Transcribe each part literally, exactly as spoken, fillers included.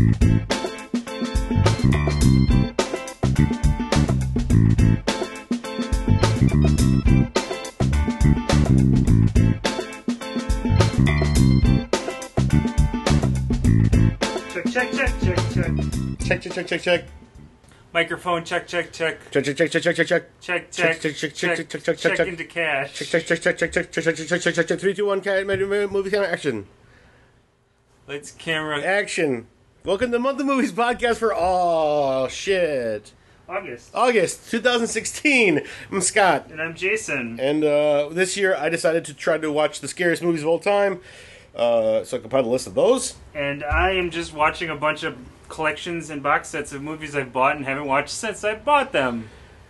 Check, check, check, check, check. Check, check, check, check, check. Microphone, check, check, check. Check, check, check, check, check, check, check. Check, check, check, check, check, check, check, check, check check. into cash. Check, check, check, check, check, check, check, check, check, check, check, check. Three, two, one, cat, movie camera, action. Lights, camera. Action. Welcome to the Month of Movies podcast for, oh, shit. August. August twenty sixteen. I'm Scott. And I'm Jason. And uh, this year I decided to try to watch the scariest movies of all time. Uh, so I compiled a list of those. And I am just watching a bunch of collections and box sets of movies I've bought and haven't watched since I bought them.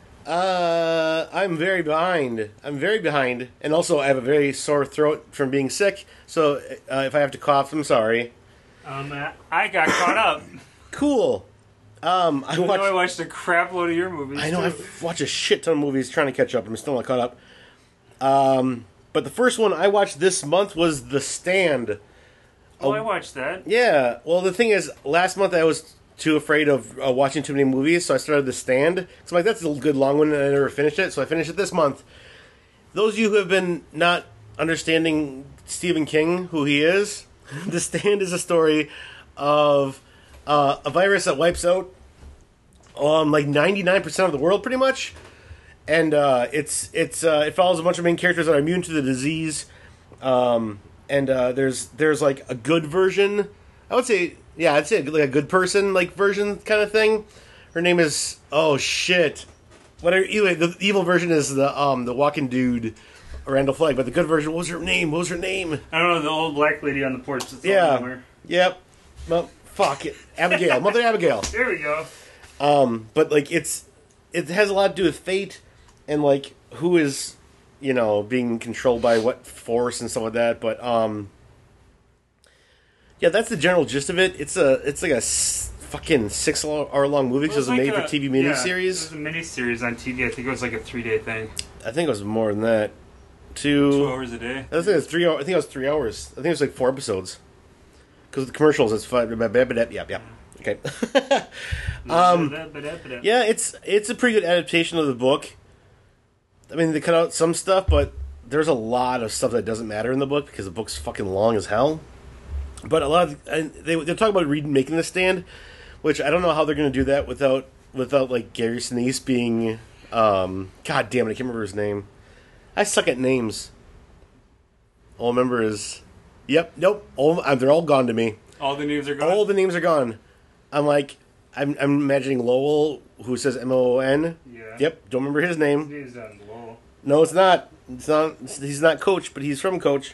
Uh, I'm very behind. I'm very behind. And also I have a very sore throat from being sick. So uh, if I have to cough, I'm sorry. Um, I got caught up. Cool. Um, I Even watched. though I watched a crap load of your movies. I know too. I've watched a shit ton of movies trying to catch up. I'm still not caught up. Um, but the first one I watched this month was The Stand. Oh, I watched that. Yeah. Well, the thing is, last month I was too afraid of uh, watching too many movies, so I started The Stand. So I'm like, that's a good long one, and I never finished it. So I finished it this month. Those of you who have been not understanding Stephen King, who he is, The Stand is a story of uh, a virus that wipes out um, like ninety-nine percent of the world, pretty much. And uh, it's it's uh, it follows a bunch of main characters that are immune to the disease. Um, and uh, there's there's like a good version. I would say, yeah, I'd say like a good person like version kind of thing. Her name is, oh shit, whatever. Anyway, the evil version is the um the walking dude, Randall Flagg. But the good version, what was her name? What was her name? I don't know, the old black lady on the porch. That's all I Yeah. remember. Yep. Well, fuck it, Abigail, Mother Abigail. There we go. Um, but like it's it has a lot to do with fate and like who is, you know, being controlled by what force and stuff like that. But um, yeah, that's the general gist of it. It's a it's like a s- fucking six hour long movie because Well, it was like a made for T V yeah, it miniseries. was a miniseries on T V. I think it was like a three day thing. I think it was more than that. Two, Two hours a day. I think it was three. hours. I think it was three hours. I think it was like four episodes. Because the commercials, it's fun. Yep, yep. Okay. um, yeah, it's it's a pretty good adaptation of the book. I mean, they cut out some stuff, but there's a lot of stuff that doesn't matter in the book because the book's fucking long as hell. But a lot of and they they're talking about reading, making the stand, which I don't know how they're going to do that without without like Gary Sinise being. Um, God damn it, I can't remember his name. I suck at names. All I remember is, yep, nope, all, uh, they're all gone to me. All the names are gone? All the names are gone. I'm like, I'm, I'm imagining Lowell, who says M O O N. Yeah. Yep, don't remember his name. He's on Lowell. No, it's not. It's not. He's not Coach, but he's from Coach.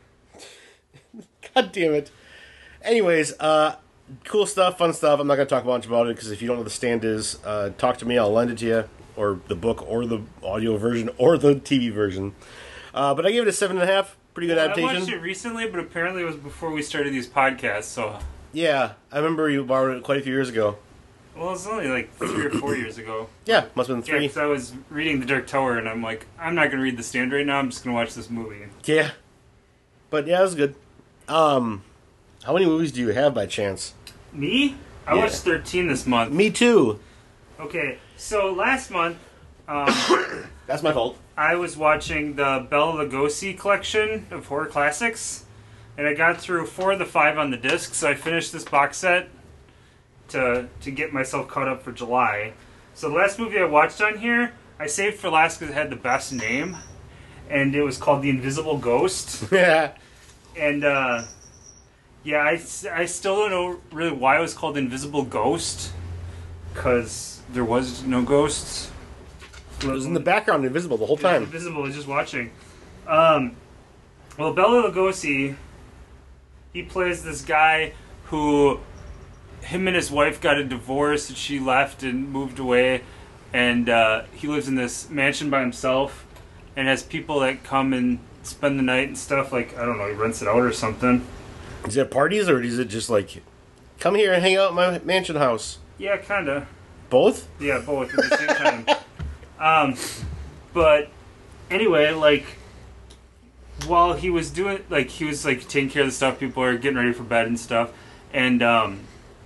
God damn it. Anyways, uh, cool stuff, fun stuff. I'm not going to talk much about it, because if you don't know what The Stand is, uh, talk to me, I'll lend it to you. Or the book, or the audio version, or the T V version. Uh, but I gave it a seven and a half. Pretty good Well, adaptation. I watched it recently, but apparently it was before we started these podcasts, so... Yeah, I remember you borrowed it quite a few years ago. Well, it's only like three or four years ago. Yeah, must have been Yeah, three. because I was reading The Dark Tower, and I'm like, I'm not going to read The Stand right now, I'm just going to watch this movie. Yeah. But yeah, it was good. Um, how many movies do you have by chance? Me? I Yeah. watched thirteen this month. Me too. Okay, so last month, um, That's my fault. I was watching the Bela Lugosi collection of horror classics, and I got through four of the five on the disc, so I finished this box set to to get myself caught up for July. So the last movie I watched on here, I saved for last because it had the best name, and it was called The Invisible Ghost. Yeah. And, uh, yeah, I, I still don't know really why it was called Invisible Ghost, because there was no ghosts. It was in the background, invisible the whole It was time. invisible, just watching. Um, well, Bela Lugosi, he plays this guy who, him and his wife got a divorce, and she left and moved away, and uh, he lives in this mansion by himself, and has people that come and spend the night and stuff, like, I don't know, he rents it out or something. Is it parties, or is it just like, come here and hang out at my mansion house? Yeah, kinda. Both? Yeah, both at the same time. Um, but anyway, like, while he was doing, like, he was, like, taking care of the stuff, people are getting ready for bed and stuff, and, um,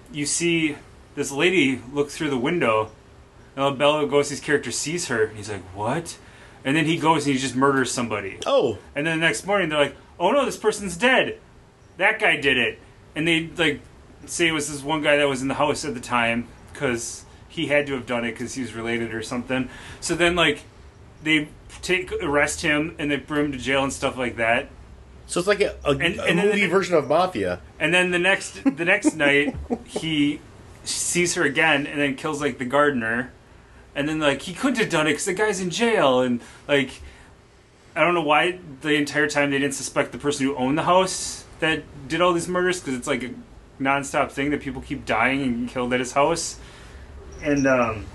you see this lady look through the window, and Bela Lugosi's character sees her, and he's like, what? And then he goes and he just murders somebody. Oh. And then the next morning they're like, oh no, this person's dead. That guy did it. And they like say it was this one guy that was in the house at the time because he had to have done it because he was related or something. So then like they take arrest him and they bring him to jail and stuff like that. So it's like a, a, And- a and then movie the- version of Mafia. And then the next the next night he sees her again and then kills like the gardener. And then like he couldn't have done it because the guy's in jail, and like I don't know why the entire time they didn't suspect the person who owned the house that did all these murders, because it's like a nonstop thing that people keep dying and killed at his house. And um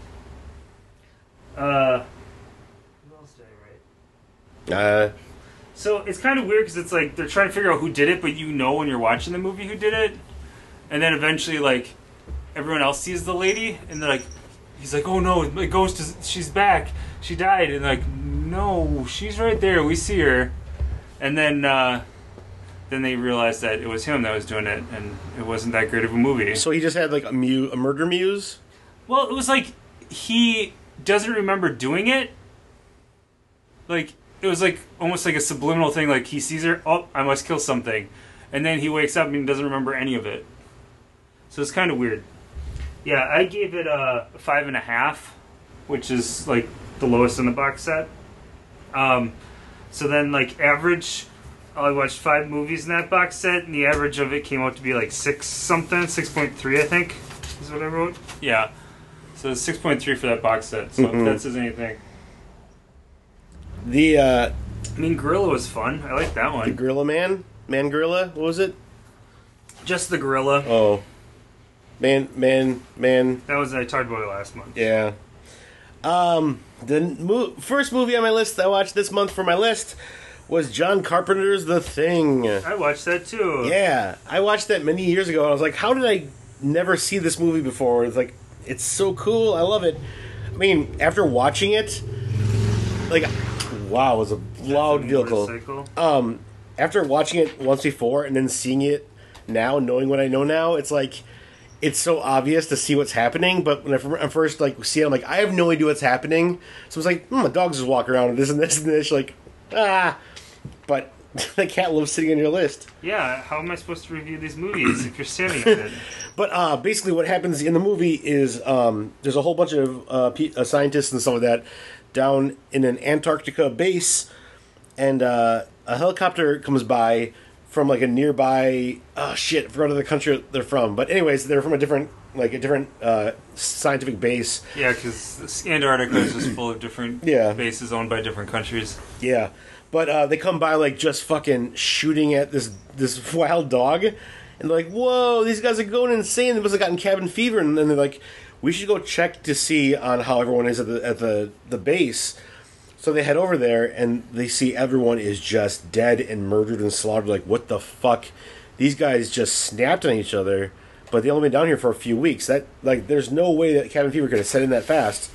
uh what else did I write? Uh, So it's kind of weird because it's like they're trying to figure out who did it, but you know when you're watching the movie who did it, and then eventually like everyone else sees the lady, and they're like, he's like, oh no, my ghost is, she's back, she died, and like, no, she's right there, we see her, and then uh, then they realize that it was him that was doing it, and it wasn't that great of a movie. so he just had like a, mu- a murder muse? Well, it was like he doesn't remember doing it. Like it was like almost like a subliminal thing. Like he sees her, oh, I must kill something, and then he wakes up and doesn't remember any of it. So it's kind of weird. Yeah, I gave it a five and a half, which is like the lowest in the box set. Um, so then like average, I watched five movies in that box set, and the average of it came out to be like six something, six point three, I think, is what I wrote. Yeah. So it's six point three for that box set. So Mm-hmm. if that says anything. The uh, I mean, Gorilla was fun. I like that the one. Gorilla Man? Man Gorilla? What was it? Just the Gorilla. Oh. Man, man, man. That was I talked about it last month. Yeah. Um, the mo- first movie on my list I watched this month for my list was John Carpenter's The Thing. I watched that too. Yeah, I watched that many years ago, and I was like, how did I never see this movie before? It's like, it's so cool. I love it. I mean, after watching it, like, wow, it was a loud vehicle. Motorcycle. Um, after watching it once before and then seeing it now, knowing what I know now, it's like, it's so obvious to see what's happening, but when I fir- I first like see it, I'm like, I have no idea what's happening. So it's like, hmm, the dogs just walk around and this and this and this, like, ah. But the cat loves sitting on your list. Yeah, how am I supposed to review these movies if you're standing on it? But uh, basically, what happens in the movie is um, there's a whole bunch of uh, pe- uh, scientists and stuff like that down in an Antarctica base, and uh, a helicopter comes by from like a nearby. Oh shit! I forgot the country they're from. But anyways, they're from a different, like a different uh, scientific base. Yeah, because Antarctica is just full of different Yeah. bases owned by different countries. Yeah, but uh, they come by like just fucking shooting at this this wild dog, and they're like, "Whoa, these guys are going insane! They must have gotten cabin fever." And then they're like, "We should go check to see on how everyone is at the at the the base." So they head over there, and they see everyone is just dead and murdered and slaughtered. Like, what the fuck? These guys just snapped on each other, but they only been down here for a few weeks. That like, there's no way that cabin fever could have set in that fast.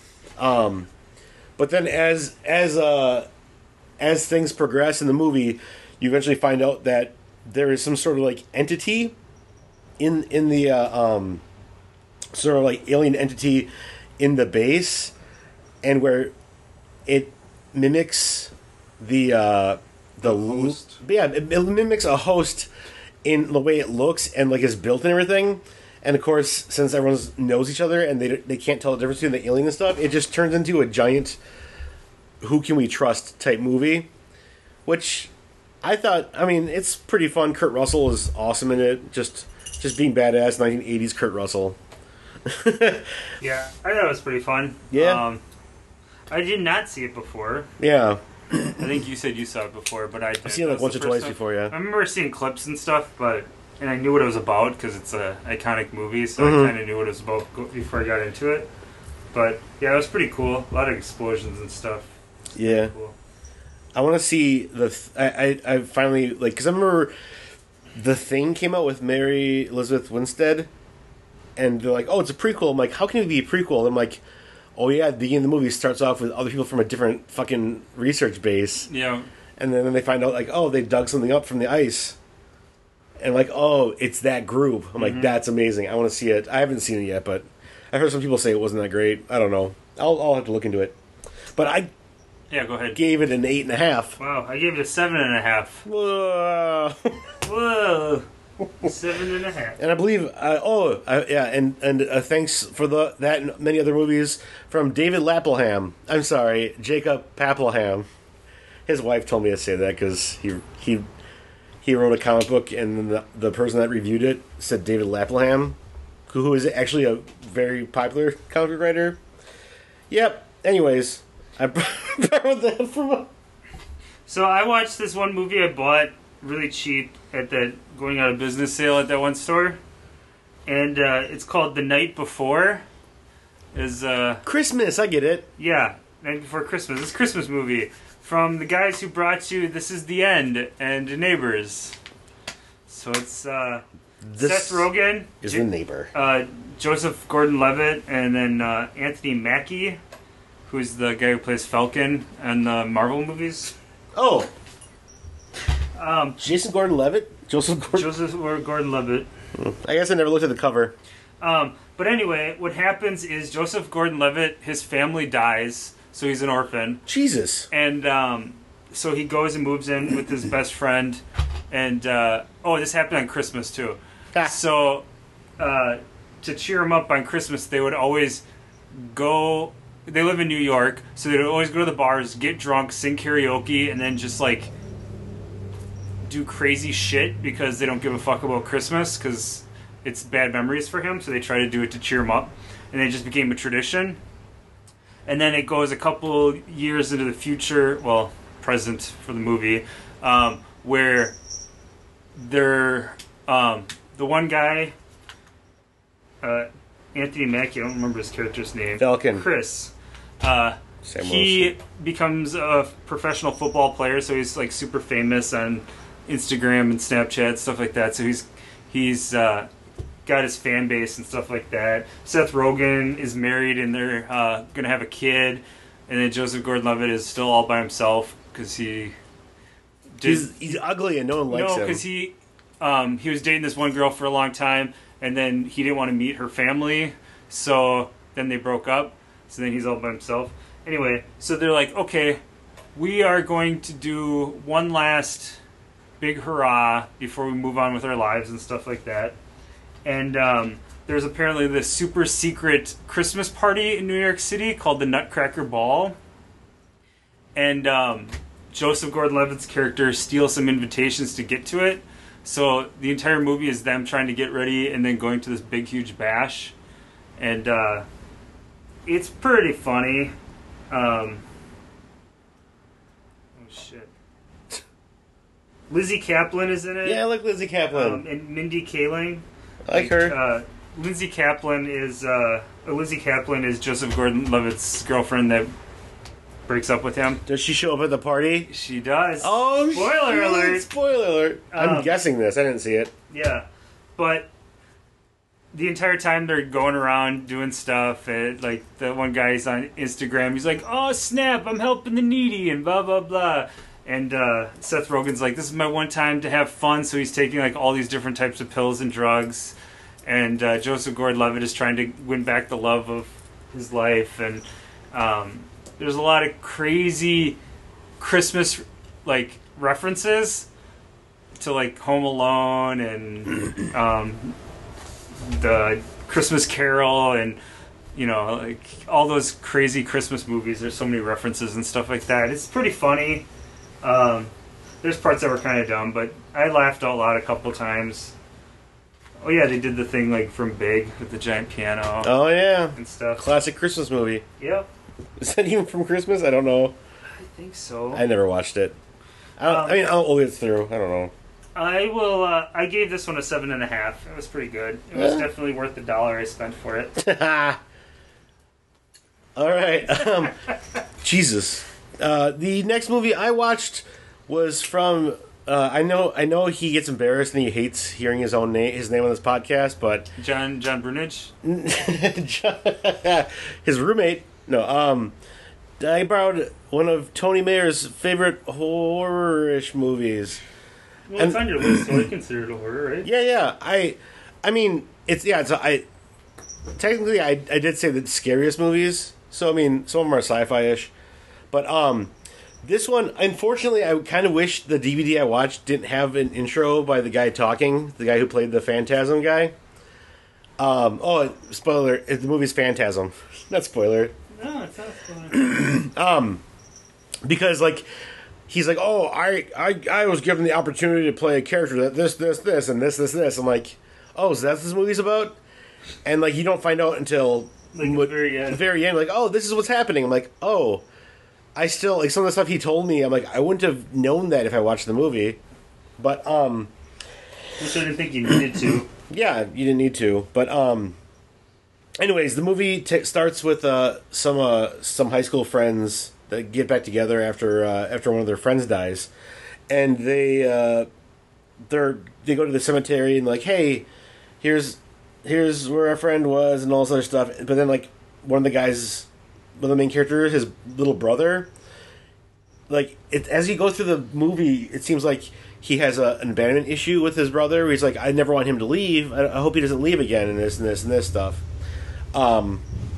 Um, but then as as uh as things progress in the movie, you eventually find out that there is some sort of like entity in in the uh, um sort of like alien entity in the base, and where it mimics the uh the, The host. l- yeah it, it mimics a host in the way it looks and like is built and everything. And of course, since everyone knows each other and they they can't tell the difference between the alien and stuff, it just turns into a giant who can we trust type movie, which I thought, I mean, it's pretty fun. Kurt Russell is awesome in it, just just being badass nineteen eighties Kurt Russell. Yeah, I thought it was pretty fun. Yeah. Um, I did not see it before. Yeah, I think you said you saw it before, but I did. I've seen it like That was once or the first twice time. before, yeah. I remember seeing clips and stuff, but and I knew what it was about because it's a iconic movie, so Mhm. I kind of knew what it was about go- before I got into it. But yeah, it was pretty cool. A lot of explosions and stuff. Yeah. Cool. I want to see the. Th- I, I I finally like because I remember The Thing came out with Mary Elizabeth Winstead, and they're like, "Oh, it's a prequel." I'm like, "How can it be a prequel?" And I'm like, "Oh yeah, the beginning of the movie starts off with other people from a different fucking research base, Yeah. and then they find out like, oh, they dug something up from the ice." and like, oh, it's that group. I'm like, Mm-hmm. that's amazing. I want to see it. I haven't seen it yet, but I heard some people say it wasn't that great. I don't know. I'll, I'll have to look into it. But I Yeah, go ahead. gave it an eight and a half. Wow, I gave it a seven and a half. Whoa. Whoa, seven and a half. And I believe, uh, oh, uh, yeah, and and uh, thanks for the that and many other movies from David Lapleham. I'm sorry, Jacob Papelham. His wife told me to say that because he he he wrote a comic book, and the the person that reviewed it said David Lapleham, who is actually a very popular comic book writer. Yep. Anyways, I borrowed that from. A- So I watched this one movie I bought really cheap at that going out of business sale at that one store, and uh, it's called The Night Before. Is uh Christmas, I get it. yeah, Night Before Christmas. It's a Christmas movie from the guys who brought you This Is the End and Neighbors. So it's uh, This Seth Rogen, is J- the neighbor. uh, Joseph Gordon-Levitt, and then uh, Anthony Mackie, who's the guy who plays Falcon in the Marvel movies. Oh, Um, Jason Gordon-Levitt, Joseph Gordon. Joseph or Gordon-Levitt. I guess I never looked at the cover. Um, but anyway, what happens is Joseph Gordon-Levitt, his family dies, so he's an orphan, Jesus. and um, so he goes and moves in with his best friend, and uh, oh, this happened on Christmas too. Ha. So uh, to cheer him up on Christmas, they would always go. They live in New York, so they would always go to the bars, get drunk, sing karaoke, and then just like do crazy shit because they don't give a fuck about Christmas because it's bad memories for him. So they try to do it to cheer him up, and it just became a tradition. And then it goes a couple years into the future, well, present for the movie, um, where they're um, the one guy, uh, Anthony Mackie, I don't remember his character's name. Falcon. Chris. Uh, Sam he Wilson. becomes a professional football player, so he's like super famous on Instagram and Snapchat, stuff like that. So he's he's uh, got his fan base and stuff like that. Seth Rogen is married and they're uh, gonna have a kid, and then Joseph Gordon-Levitt is still all by himself because he did, He's, he's ugly and no one likes no, him. because he um, he was dating this one girl for a long time, and then he didn't want to meet her family, so then they broke up. So then he's all by himself. Anyway, so they're like, okay, we are going to do one last big hurrah before we move on with our lives and stuff like that. And um, there's apparently this super secret Christmas party in New York City called the Nutcracker Ball. And um, Joseph Gordon-Levitt's character steals some invitations to get to it. So the entire movie is them trying to get ready and then going to this big, huge bash. And uh, it's pretty funny. Um, oh, shit. Lizzie Kaplan is in it. Yeah, I like Lizzie Kaplan. Um, and Mindy Kaling. I like her. Uh, Lindsay Kaplan is uh, Lizzie Kaplan is Joseph Gordon-Levitt's girlfriend that breaks up with him. Does she show up at the party? She does. Oh, Spoiler shit, alert. Spoiler alert. I'm Um, guessing this. I didn't see it. Yeah, but the entire time they're going around doing stuff, and like the one guy's on Instagram, he's like, "Oh snap, I'm helping the needy," and blah blah blah. And uh, Seth Rogen's like, "This is my one time to have fun," so he's taking like all these different types of pills and drugs. And uh, Joseph Gordon-Levitt is trying to win back the love of his life, and um, there's a lot of crazy Christmas like references to like Home Alone and um, the Christmas Carol and you know like all those crazy Christmas movies. There's so many references and stuff like that. It's pretty funny. Um, there's parts that were kind of dumb, but I laughed out loud a couple times. Oh yeah, they did the thing like from Big with the giant piano Oh, yeah. and stuff. Classic Christmas movie. Yep, Is that even from Christmas? I don't know. I think so. I never watched it. I, don't, Um, I mean, I'll always through. I don't know. I will. Uh, I gave this one a seven and a half. It was pretty good. It was Yeah. definitely worth the dollar I spent for it. All right. Um, Jesus. Uh, the next movie I watched was from. Uh, I know. I know he gets embarrassed and he hates hearing his own name, his name on this podcast, but John John Brunich. his roommate. No. Um, I borrowed one of Tony Mayer's favorite horror-ish movies. Well, it's on your list, so I consider it a horror, right? Yeah, yeah. I, I mean, it's yeah. It's I. Technically, I I did say the scariest movies. So I mean, some of them are sci-fi-ish, but um, this one, unfortunately, I kind of wish the D V D I watched didn't have an intro by the guy talking, the guy who played the Phantasm guy. Um. Oh, spoiler! The movie's Phantasm. Not spoiler. No, it's not spoiler. um, because like. He's like, oh, I, I I was given the opportunity to play a character that this, this, this, and this, this, this. I'm like, oh, so that's what this movie's about? And, like, you don't find out until... Like, the very end. The very end. Like, oh, this is what's happening. I'm like, oh, I still... Like, some of the stuff he told me, I'm like, I wouldn't have known that if I watched the movie. But, um... Which I didn't think you needed to. Yeah, you didn't need to. But, um... Anyways, the movie t- starts with uh, some uh, some high school friends... that get back together after uh, after one of their friends dies, and they uh, they're they go to the cemetery and like, hey, here's here's where our friend was and all this other stuff. But then like one of the guys, one of the main characters, his little brother, like it, as you go through the movie, it seems like he has a, an abandonment issue with his brother. Where he's like, I never want him to leave. I, I hope he doesn't leave again, and this and this and this stuff. Um.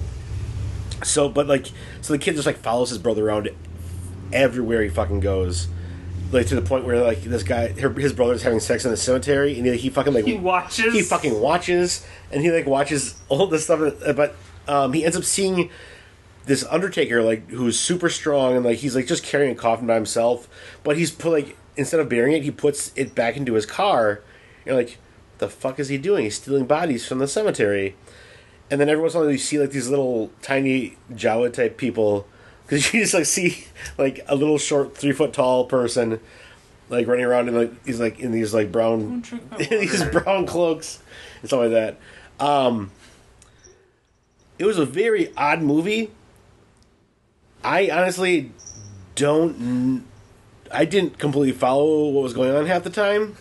So, but like, so the kid just like follows his brother around everywhere he fucking goes, like to the point where like this guy, her, his brother's having sex in the cemetery, and he, he fucking like he watches, he fucking watches, and he like watches all this stuff. But um, he ends up seeing this Undertaker like who's super strong, and like he's like just carrying a coffin by himself, but he's put like instead of burying it, he puts it back into his car. You're like, what the fuck is he doing? He's stealing bodies from the cemetery. And then every once in a while you see like these little tiny Jawa type people, because you just like see like a little short three foot tall person like running around in like he's like in these like brown these brown cloaks and stuff like that. Um, it was a very odd movie. I honestly don't. I didn't completely follow what was going on half the time.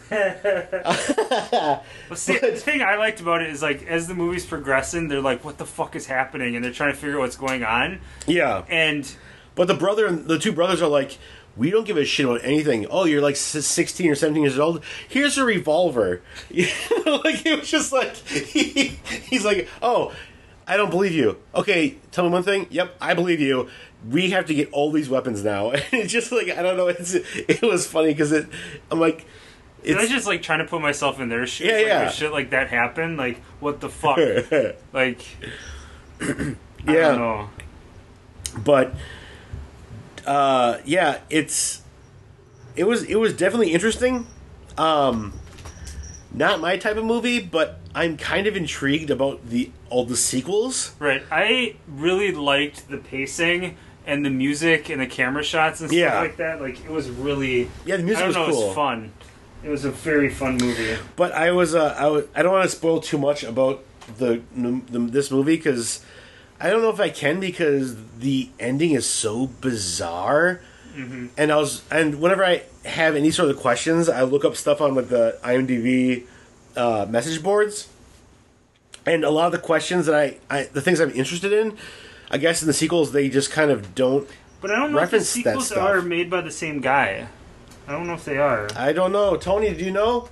Well, see, the thing I liked about it is, like, as the movie's progressing, they're like, what the fuck is happening? And they're trying to figure out what's going on. Yeah. And... But the brother and the two brothers are like, we don't give a shit about anything. Oh, you're like sixteen or seventeen years old? Here's a revolver. Like, it was just like, he, he's like, oh, I don't believe you. Okay, tell me one thing. Yep, I believe you. We have to get all these weapons now. And it's just like, I don't know, it's, it was funny because it, I'm like... It's, I was just like trying to put myself in their shoes. Yeah, like, yeah. If shit like that happened, like, what the fuck? Like, I yeah. don't know. But, uh, yeah, it's... It was, it was definitely interesting. Um... Not my type of movie, but I'm kind of intrigued about the all the sequels. Right. I really liked the pacing and the music and the camera shots and stuff yeah. like that. Like, it was really... Yeah, the music I don't was know, cool. it was fun. It was a very fun movie. But I was, uh, I, was I don't want to spoil too much about the, the this movie, because I don't know if I can, because the ending is so bizarre. Mm-hmm. And I was, and whenever I have any sort of questions, I look up stuff on like the IMDb uh, message boards, and a lot of the questions that I, I, the things I'm interested in, I guess in the sequels they just kind of don't. But I don't know if the reference that sequels stuff. are made by the same guy. I don't know if they are. I don't know, Tony. Do you know?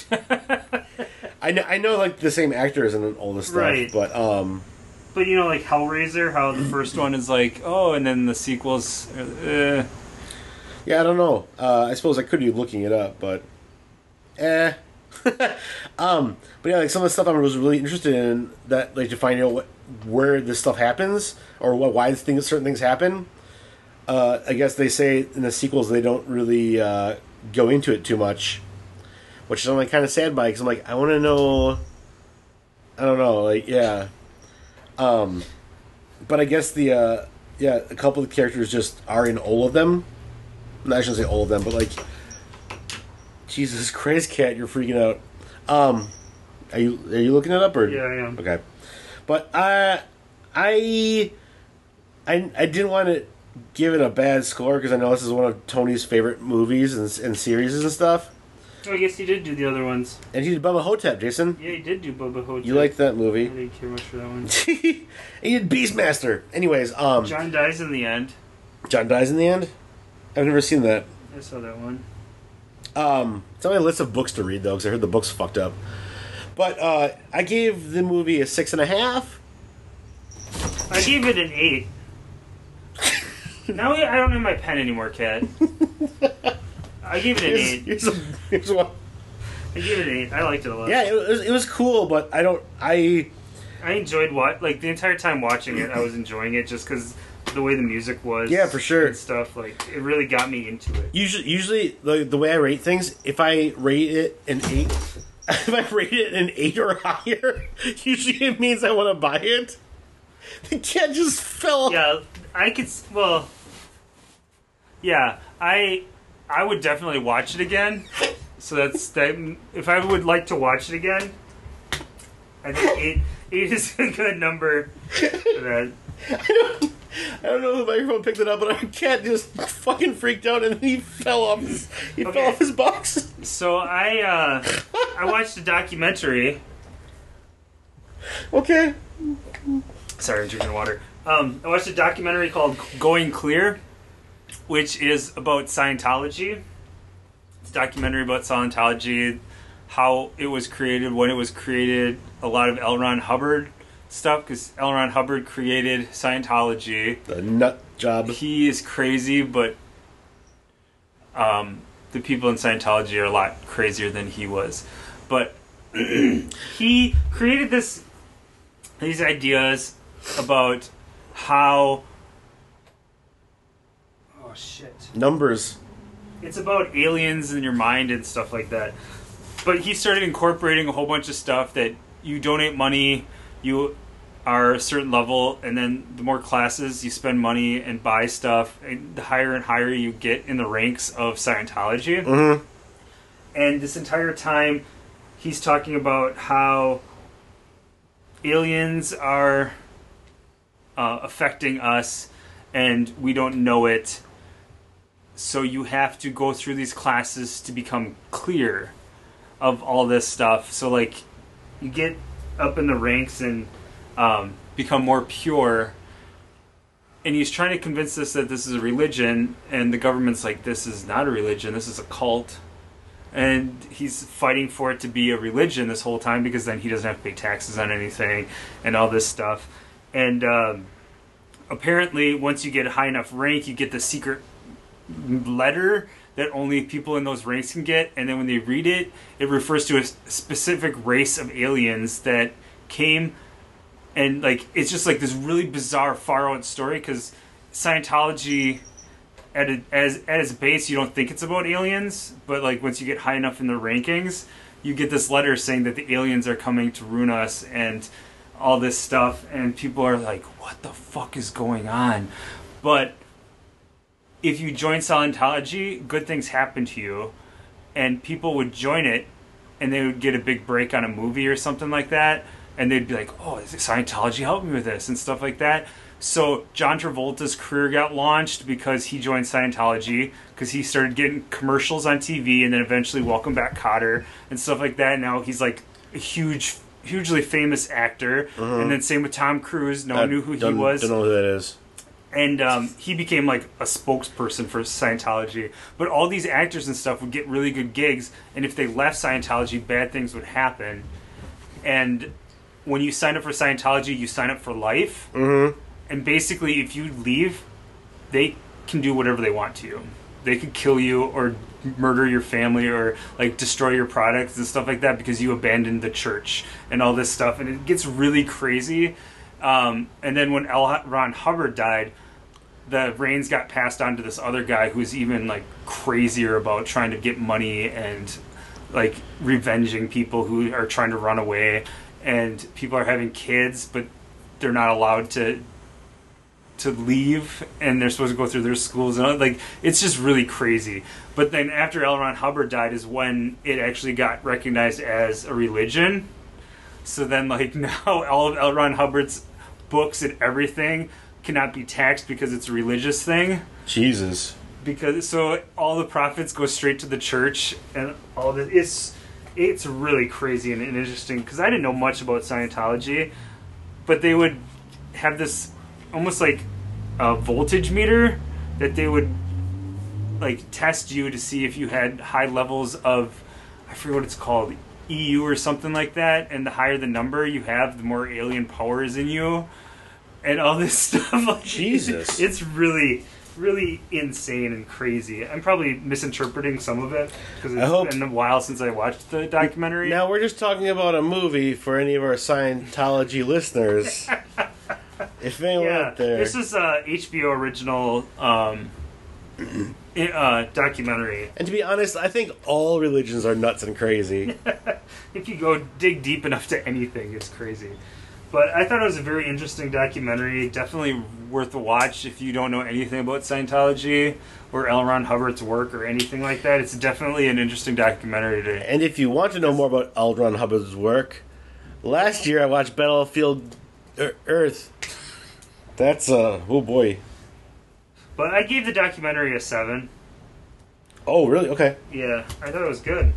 I know, I know, like the same actors and all this stuff, Right. but um. But you know, like Hellraiser, how the first one is like, oh, and then the sequels. Uh, Yeah, I don't know. Uh, I suppose I could be looking it up, but eh. um, but yeah, like some of the stuff I was really interested in, that like to find out what, where this stuff happens or what, why things certain things happen. Uh, I guess they say in the sequels they don't really uh, go into it too much, which is I'm like kind of sad by, because I'm like I want to know. I don't know, like yeah. Um, but I guess the uh, yeah a couple of characters just are in all of them. No, I shouldn't say all of them, but like, Jesus Christ, cat, you're freaking out. Um, are you are you looking it up or? Yeah, I am. Okay, but uh, I I I didn't want to give it a bad score because I know this is one of Tony's favorite movies and, and series and stuff. Oh, I guess he did do the other ones. And he did Bubba Hotep, Jason. Yeah, he did do Bubba Hotep. You liked that I movie? didn't care much for that one. And he did Beastmaster. Anyways, um, John dies in the end. John dies in the end. I've never seen that. I saw that one. Um, it's on my list of books to read though, because I heard the book's fucked up. But uh, I gave the movie a six and a half. I gave it an eight. Now I don't have my pen anymore, Kat. I gave it an Here's, eight. here's, a, here's one. I gave it an eight. I liked it a lot. Yeah, it was it was cool, but I don't I. I enjoyed what like the entire time watching it. I was enjoying it just because the way the music was. Yeah, for sure. And stuff like it really got me into it. Usually, usually the the way I rate things, if I rate it an eight, if I rate it an eight or higher, usually it means I want to buy it. The cat just fell off. Yeah, I could. s- Well, yeah, I I would definitely watch it again. So that's that. If I would like to watch it again, I think eight eight is a good number for that. I don't, I don't know if the microphone picked it up, but our cat just fucking freaked out and he fell off his he Okay. fell off his box. So I uh, I watched a documentary. Okay. Sorry, I'm drinking water. Um, I watched a documentary called Going Clear, which is about Scientology. It's a documentary about Scientology, how it was created, when it was created, a lot of L. Ron Hubbard stuff, because L. Ron Hubbard created Scientology. The nut job. He is crazy, but um, the people in Scientology are a lot crazier than he was. But he created this these ideas about how oh shit Numbers. it's about aliens in your mind and stuff like that. But he started incorporating a whole bunch of stuff that you donate money, you are a certain level, and then the more classes you spend money and buy stuff, and the higher and higher you get in the ranks of Scientology. Mm-hmm. And this entire time, he's talking about how aliens are uh, affecting us, and we don't know it. So you have to go through these classes to become clear of all this stuff. So like, you get up in the ranks and um, become more pure. And he's trying to convince us that this is a religion, and the government's like, this is not a religion, this is a cult. And he's fighting for it to be a religion this whole time, because then he doesn't have to pay taxes on anything and all this stuff. And um, apparently, once you get a high enough rank, you get the secret letter that only people in those ranks can get. And then when they read it, it refers to a specific race of aliens that came. And like, it's just like this really bizarre, far-out story, because Scientology, at a, as at its base, you don't think it's about aliens, but like once you get high enough in the rankings, you get this letter saying that the aliens are coming to ruin us and all this stuff, and people are like, what the fuck is going on? But if you join Scientology, good things happen to you, and people would join it, and they would get a big break on a movie or something like that, and they'd be like, oh, is it Scientology help me with this, and stuff like that. So John Travolta's career got launched because he joined Scientology, because he started getting commercials on T V, and then eventually Welcome Back Kotter and stuff like that. Now he's like a huge, hugely famous actor. Uh-huh. And then same with Tom Cruise. No I one knew who he don't, was. Don't know who that is. And um, he became like a spokesperson for Scientology. But all these actors and stuff would get really good gigs, and if they left Scientology, bad things would happen. And when you sign up for Scientology, you sign up for life. Mm-hmm. And basically, if you leave, they can do whatever they want to you. They could kill you or murder your family or like destroy your products and stuff like that because you abandoned the church and all this stuff. And it gets really crazy. Um, and then when L. Ron Hubbard died, the reins got passed on to this other guy who's even like crazier about trying to get money and like revenging people who are trying to run away. And people are having kids, but they're not allowed to to leave, and they're supposed to go through their schools, and like it's just really crazy. But then after L. Ron Hubbard died is when it actually got recognized as a religion. So then like now all of L. Ron Hubbard's books and everything cannot be taxed because it's a religious thing. Jesus. Because so all the profits go straight to the church, and all this it's it's really crazy and, and interesting, because I didn't know much about Scientology, but they would have this almost like a voltage meter that they would like test you to see if you had high levels of, I forget what it's called, E U or something like that, and the higher the number you have, the more alien power is in you, and all this stuff. Like, Jesus. It's really, really insane and crazy. I'm probably misinterpreting some of it, because it's hope- been a while since I watched the documentary. Now we're just talking about a movie for any of our Scientology listeners. If anyone Yeah, out there, this is a H B O original um, uh, documentary. and to be honest, I think all religions are nuts and crazy. If you go dig deep enough to anything, it's crazy. But I thought it was a very interesting documentary. Definitely worth a watch if you don't know anything about Scientology or L. Ron Hubbard's work or anything like that. It's definitely an interesting documentary to. And if you want to know more about L. Ron Hubbard's work, last year I watched Battlefield Ear- Earth. That's uh oh boy. But I gave the documentary a seven. Oh really? Okay. Yeah, I thought it was good.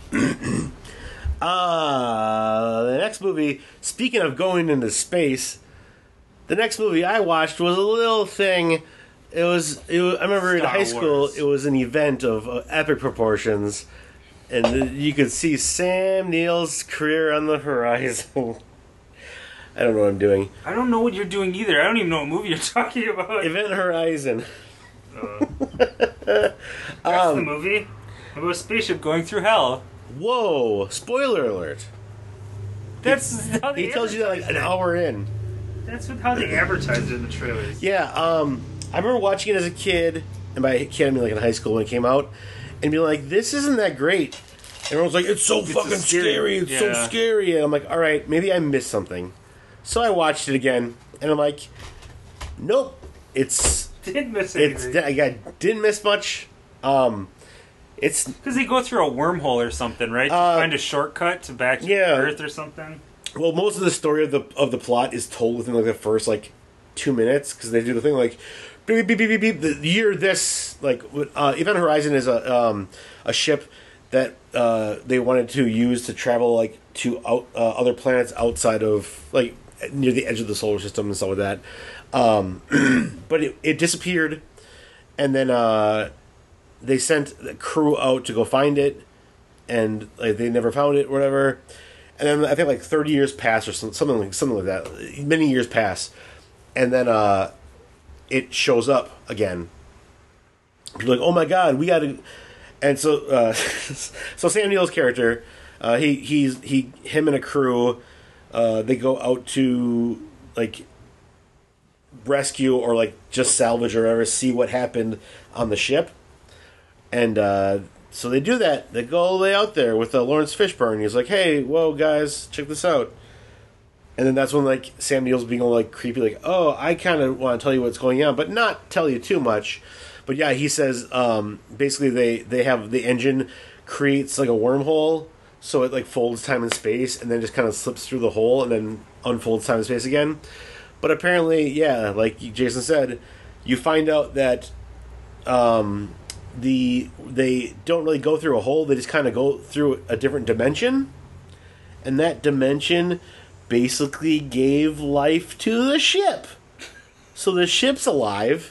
Uh, the next movie, speaking of going into space, the next movie I watched was a little thing. It was, it was I remember in Star high school, Wars. it was an event of uh, epic proportions, and the, you could see Sam Neill's career on the horizon. I don't know what I'm doing. I don't know what you're doing either. I don't even know what movie you're talking about. Event Horizon. Uh, that's Um, the movie about a spaceship going through hell. Whoa! Spoiler alert. That's how they He tells you that like an advertised it. hour in. That's what, how they advertised it in the trailers. Yeah, um, I remember watching it as a kid, and by kid I mean like in high school when it came out, and being like, "This isn't that great." Everyone's like, "It's so It's fucking a scary- scary! It's so yeah. scary!" And I'm like, "All right, maybe I missed something." So I watched it again, and I'm like, "Nope, it's Didn't miss it's anything. I got, didn't miss much." Um, it's Because they go through a wormhole or something, right? To Uh, find a shortcut to back to yeah. Earth or something. well, most of the story of the of the plot is told within like the first like two minutes because they do the thing like beep beep beep beep beep. The year this like uh, Event Horizon is a um, a ship that uh, they wanted to use to travel like to out, uh, other planets outside of like near the edge of the solar system and stuff like that. Um, but it, it disappeared, and then uh, they sent the crew out to go find it, and like they never found it, or whatever. And then I think like thirty years pass or some, something like something like that. Many years pass, and then uh, it shows up again. People are like, oh my god, we got to. And so, uh, so Sam Neill's character, uh, he he's he him and a crew, uh, they go out to like rescue or like just salvage or whatever, see what happened on the ship, and. Uh, So they do that. They go all the way out there with uh, Lawrence Fishburne. He's like, "Hey, whoa, guys, check this out." And then that's when like Sam Neill's being all like creepy, like, "Oh, I kind of want to tell you what's going on, but not tell you too much." But yeah, he says um, basically they they have the engine creates like a wormhole, so it like folds time and space, and then just kind of slips through the hole and then unfolds time and space again. But apparently, yeah, like Jason said, you find out that. Um, The they don't really go through a hole; they just kind of go through a different dimension, and that dimension basically gave life to the ship. So the ship's alive.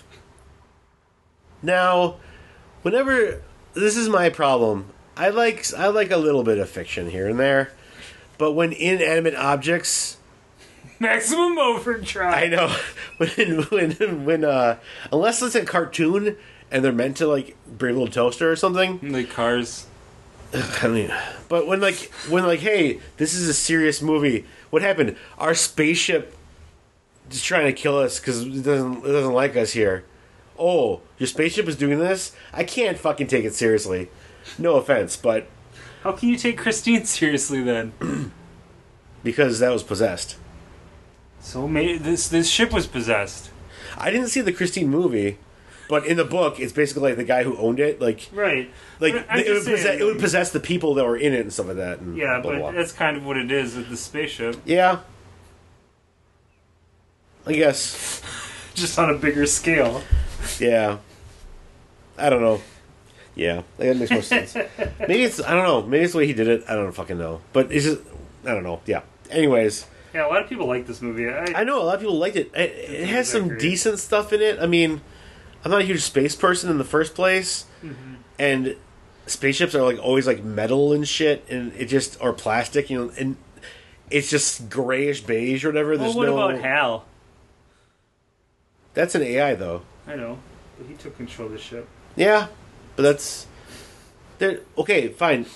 Now, whenever this is my problem, I like I like a little bit of fiction here and there, but when inanimate objects. Maximum overdrive. I know when when when uh, unless it's a cartoon. And they're meant to like bring a little toaster or something. Like Cars. I mean, but when like when like, hey, this is a serious movie. What happened? Our spaceship is trying to kill us because it doesn't it doesn't like us here. Oh, your spaceship is doing this? I can't fucking take it seriously. No offense, but How can you take Christine seriously then? because that was possessed. So may- this this ship was possessed. I didn't see the Christine movie. But in the book, it's basically like the guy who owned it, like, Right. like But I'm it would, just saying, possess, it would possess the people that were in it and stuff like that. And Yeah, blah, but blah, blah. that's kind of what it is with the spaceship. Yeah. I guess. Just on a bigger scale. Yeah. I don't know. Yeah, that makes more sense. Maybe it's, I don't know. Maybe it's the way he did it. I don't fucking know. But it's just, I don't know. Yeah. Anyways. Yeah, a lot of people like this movie. I, I know a lot of people liked it. It, it has It's some great. decent stuff in it. I mean, I'm not a huge space person in the first place, mm-hmm. and spaceships are like always like metal and shit, and it just or plastic, you know, and it's just grayish beige or whatever. There's well, what no. about Hal? That's an A I though. I know, but he took control of the ship. Yeah, but that's there. Okay, fine.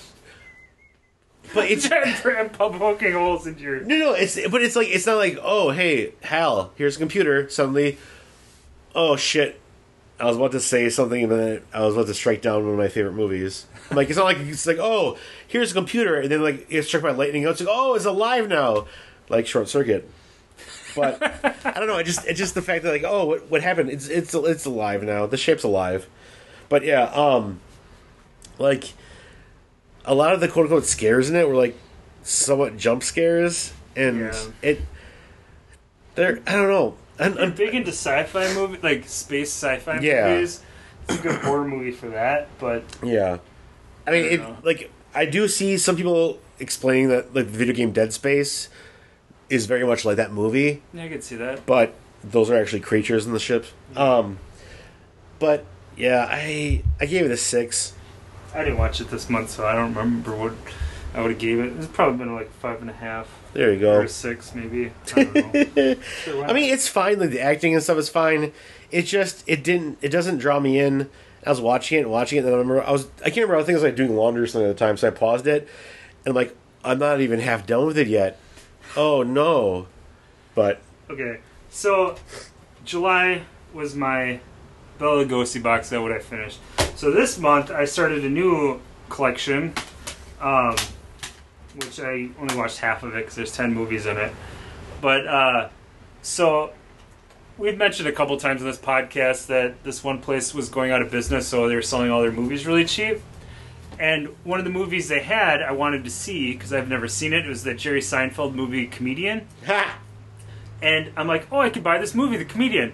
But it's and poking holes into your. No, no. It's but it's like it's not like oh hey Hal, here's a computer. Suddenly, oh shit. I was about to say something, and then I was about to strike down one of my favorite movies. I'm like, it's not like it's like, oh, here's a computer, and then like it's struck by lightning. It's like, oh, it's alive now, like Short Circuit. But I don't know. I just it's just the fact that like, oh, what what happened? It's it's it's alive now. The ship's alive. But yeah, um, like a lot of the quote unquote scares in it were like somewhat jump scares, and yeah. it. They're I don't know. I'm, I'm big into sci-fi movies, like space sci-fi yeah. movies. It's a good horror movie for that, but yeah, I mean, I it, like I do see some people explaining that like the video game Dead Space is very much like that movie. Yeah, I could see that. But those are actually creatures in the ship. Yeah. Um, but yeah, I I gave it a six. I didn't watch it this month, so I don't remember what I would have gave it. It's probably been like five and a half. There you go. Or a six, maybe. I don't know. Sure, I mean, it's fine. Like the acting and stuff is fine. It just it didn't it doesn't draw me in. I was watching it and watching it, and then I remember I was I can't remember. I think I was like doing laundry or something at the time, so I paused it, and I'm like, I'm not even half done with it yet. Oh no! But okay, so July was my Bela Lugosi box set. What I finished. So this month I started a new collection. Um, which I only watched half of it because there's ten movies in it. But, uh, so, we've mentioned a couple times in this podcast that this one place was going out of business, so they were selling all their movies really cheap. And one of the movies they had, I wanted to see, because I've never seen it, it was the Jerry Seinfeld movie, Comedian. Ha! And I'm like, oh, I could buy this movie, The Comedian.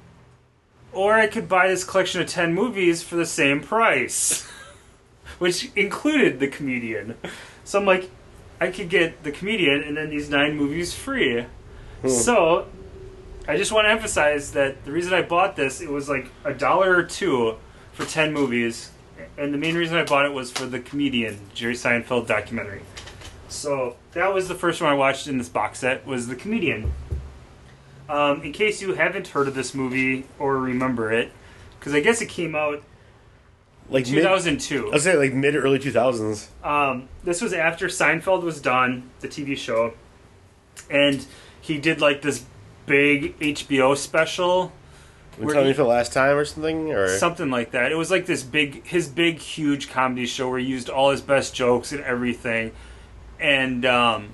Or I could buy this collection of ten movies for the same price. Which included The Comedian. So I'm like, I could get The Comedian and then these nine movies free. Hmm. So, I just want to emphasize that the reason I bought this, it was like a dollar or two for ten movies. And the main reason I bought it was for The Comedian, Jerry Seinfeld documentary. So, that was the first one I watched in this box set, was The Comedian. Um, in case you haven't heard of this movie or remember it, because I guess it came out like two thousand two. Mid, I'd say like mid or early two thousands. Um, this was after Seinfeld was done, the T V show, and he did like this big H B O special. You telling me for the last time or something, or something like that. It was like this big, his big, huge comedy show where he used all his best jokes and everything, and um,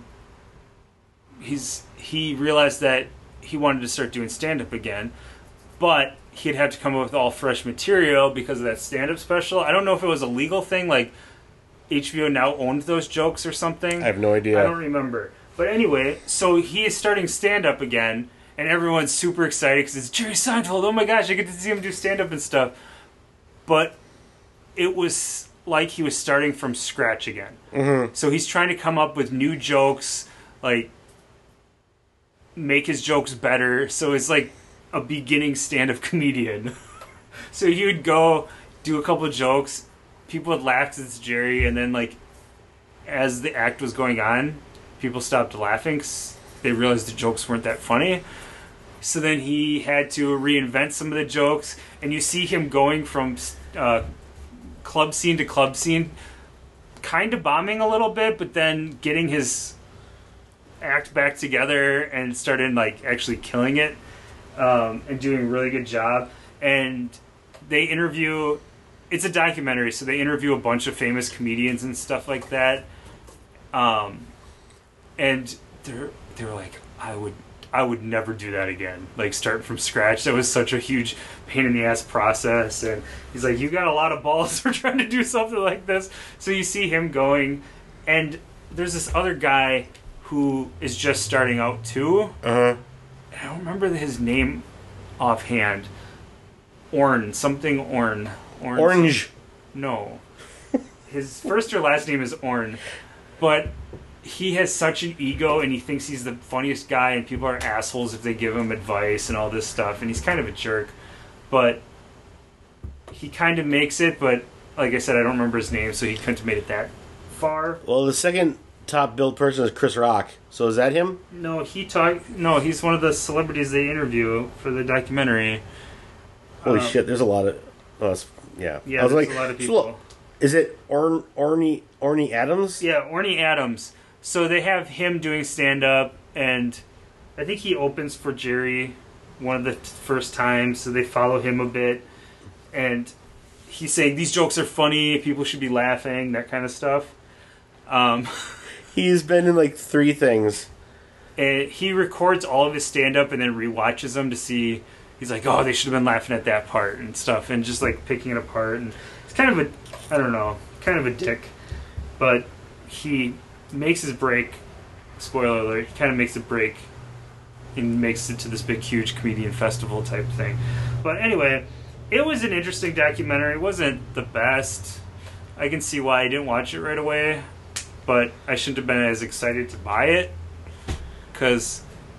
he's he realized that he wanted to start doing stand-up again, but he'd have to come up with all fresh material because of that stand-up special. I don't know if it was a legal thing, like H B O now owned those jokes or something. I have no idea. I don't remember. But anyway, so he is starting stand-up again, and everyone's super excited because it's Jerry Seinfeld. Oh my gosh, I get to see him do stand-up and stuff. But it was like he was starting from scratch again. Mm-hmm. So he's trying to come up with new jokes, like make his jokes better. So it's like a beginning stand-up comedian. So he would go do a couple of jokes, people would laugh because it's Jerry, and then like as the act was going on, people stopped laughing because they realized the jokes weren't that funny. So then he had to reinvent some of the jokes, and you see him going from uh, club scene to club scene, kind of bombing a little bit, but then getting his act back together and started like actually killing it. Um, and doing a really good job. And they interview, it's a documentary, so they interview a bunch of famous comedians and stuff like that. Um, and they're they were like, I would I would never do that again. Like start from scratch. That was such a huge pain in the ass process. And he's like, you got a lot of balls for trying to do something like this. So you see him going, and there's this other guy who is just starting out too. Uh-huh. I don't remember his name offhand. Orn, something Orn. Orange. Orange. No. His first or last name is Orn. But he has such an ego, and he thinks he's the funniest guy, and people are assholes if they give him advice and all this stuff, and he's kind of a jerk. But he kind of makes it, but like I said, I don't remember his name, so he couldn't have made it that far. Well, the second top billed person is Chris Rock. So is that him? No, he talk. No, he's one of the celebrities they interview for the documentary. Holy Um, shit! There's a lot of. Oh, it's, yeah. Yeah, I was there's like, a lot of so, people. is it Orn, Orny Orny Adams? Yeah, Orny Adams. So they have him doing stand up, and I think he opens for Jerry one of the t- first times. So they follow him a bit, and he's saying these jokes are funny, people should be laughing, that kind of stuff. Um, He's been in like three things. and he records all of his stand up and then rewatches them to see. He's like, oh, they should have been laughing at that part and stuff, and just like picking it apart. And it's kind of a, I don't know, kind of a dick, but he makes his break. Spoiler alert: he kind of makes a break and makes it to this big, huge comedian festival type thing. But anyway, it was an interesting documentary. It wasn't the best. I can see why I didn't watch it right away, but I shouldn't have been as excited to buy it because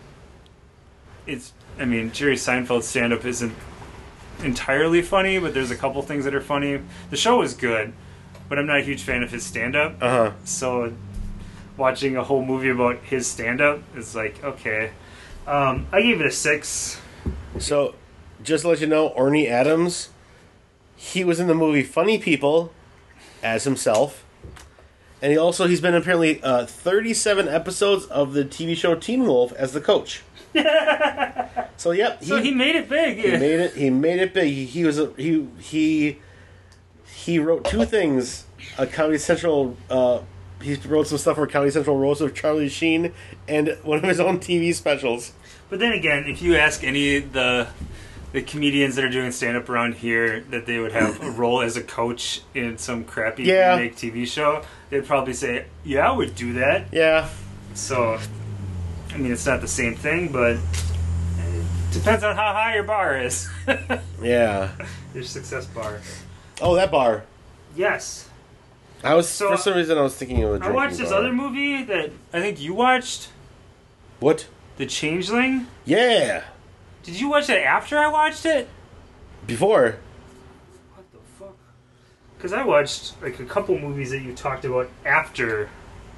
it's. I mean, Jerry Seinfeld's stand-up isn't entirely funny, but there's a couple things that are funny. The show is good, but I'm not a huge fan of his stand-up. Uh huh. So watching a whole movie about his stand-up is like, okay. Um, I gave it a six. So, just to let you know, Orny Adams, he was in the movie Funny People as himself. And he also, he's been apparently uh, thirty-seven episodes of the T V show Teen Wolf as the coach. So, yep. So he made it big. He made it. He made it big. He, he was a, he he he wrote two things. A Comedy Central. Uh, he wrote some stuff for Comedy Central roast of Charlie Sheen, and one of his own T V specials. But then again, if you ask any of the the comedians that are doing stand up around here that they would have a role as a coach in some crappy Yeah. remake T V show, they'd probably say, "Yeah, I would do that." Yeah. So, I mean, it's not the same thing, but it depends on how high your bar is. Yeah. Your success bar. Oh, that bar. Yes. I was So, for some reason I was thinking of a I drinking watched this bar. other movie that I think you watched, What? The Changeling. Yeah. Did you watch it after I watched it? Before. What the fuck? Because I watched like a couple movies that you talked about after.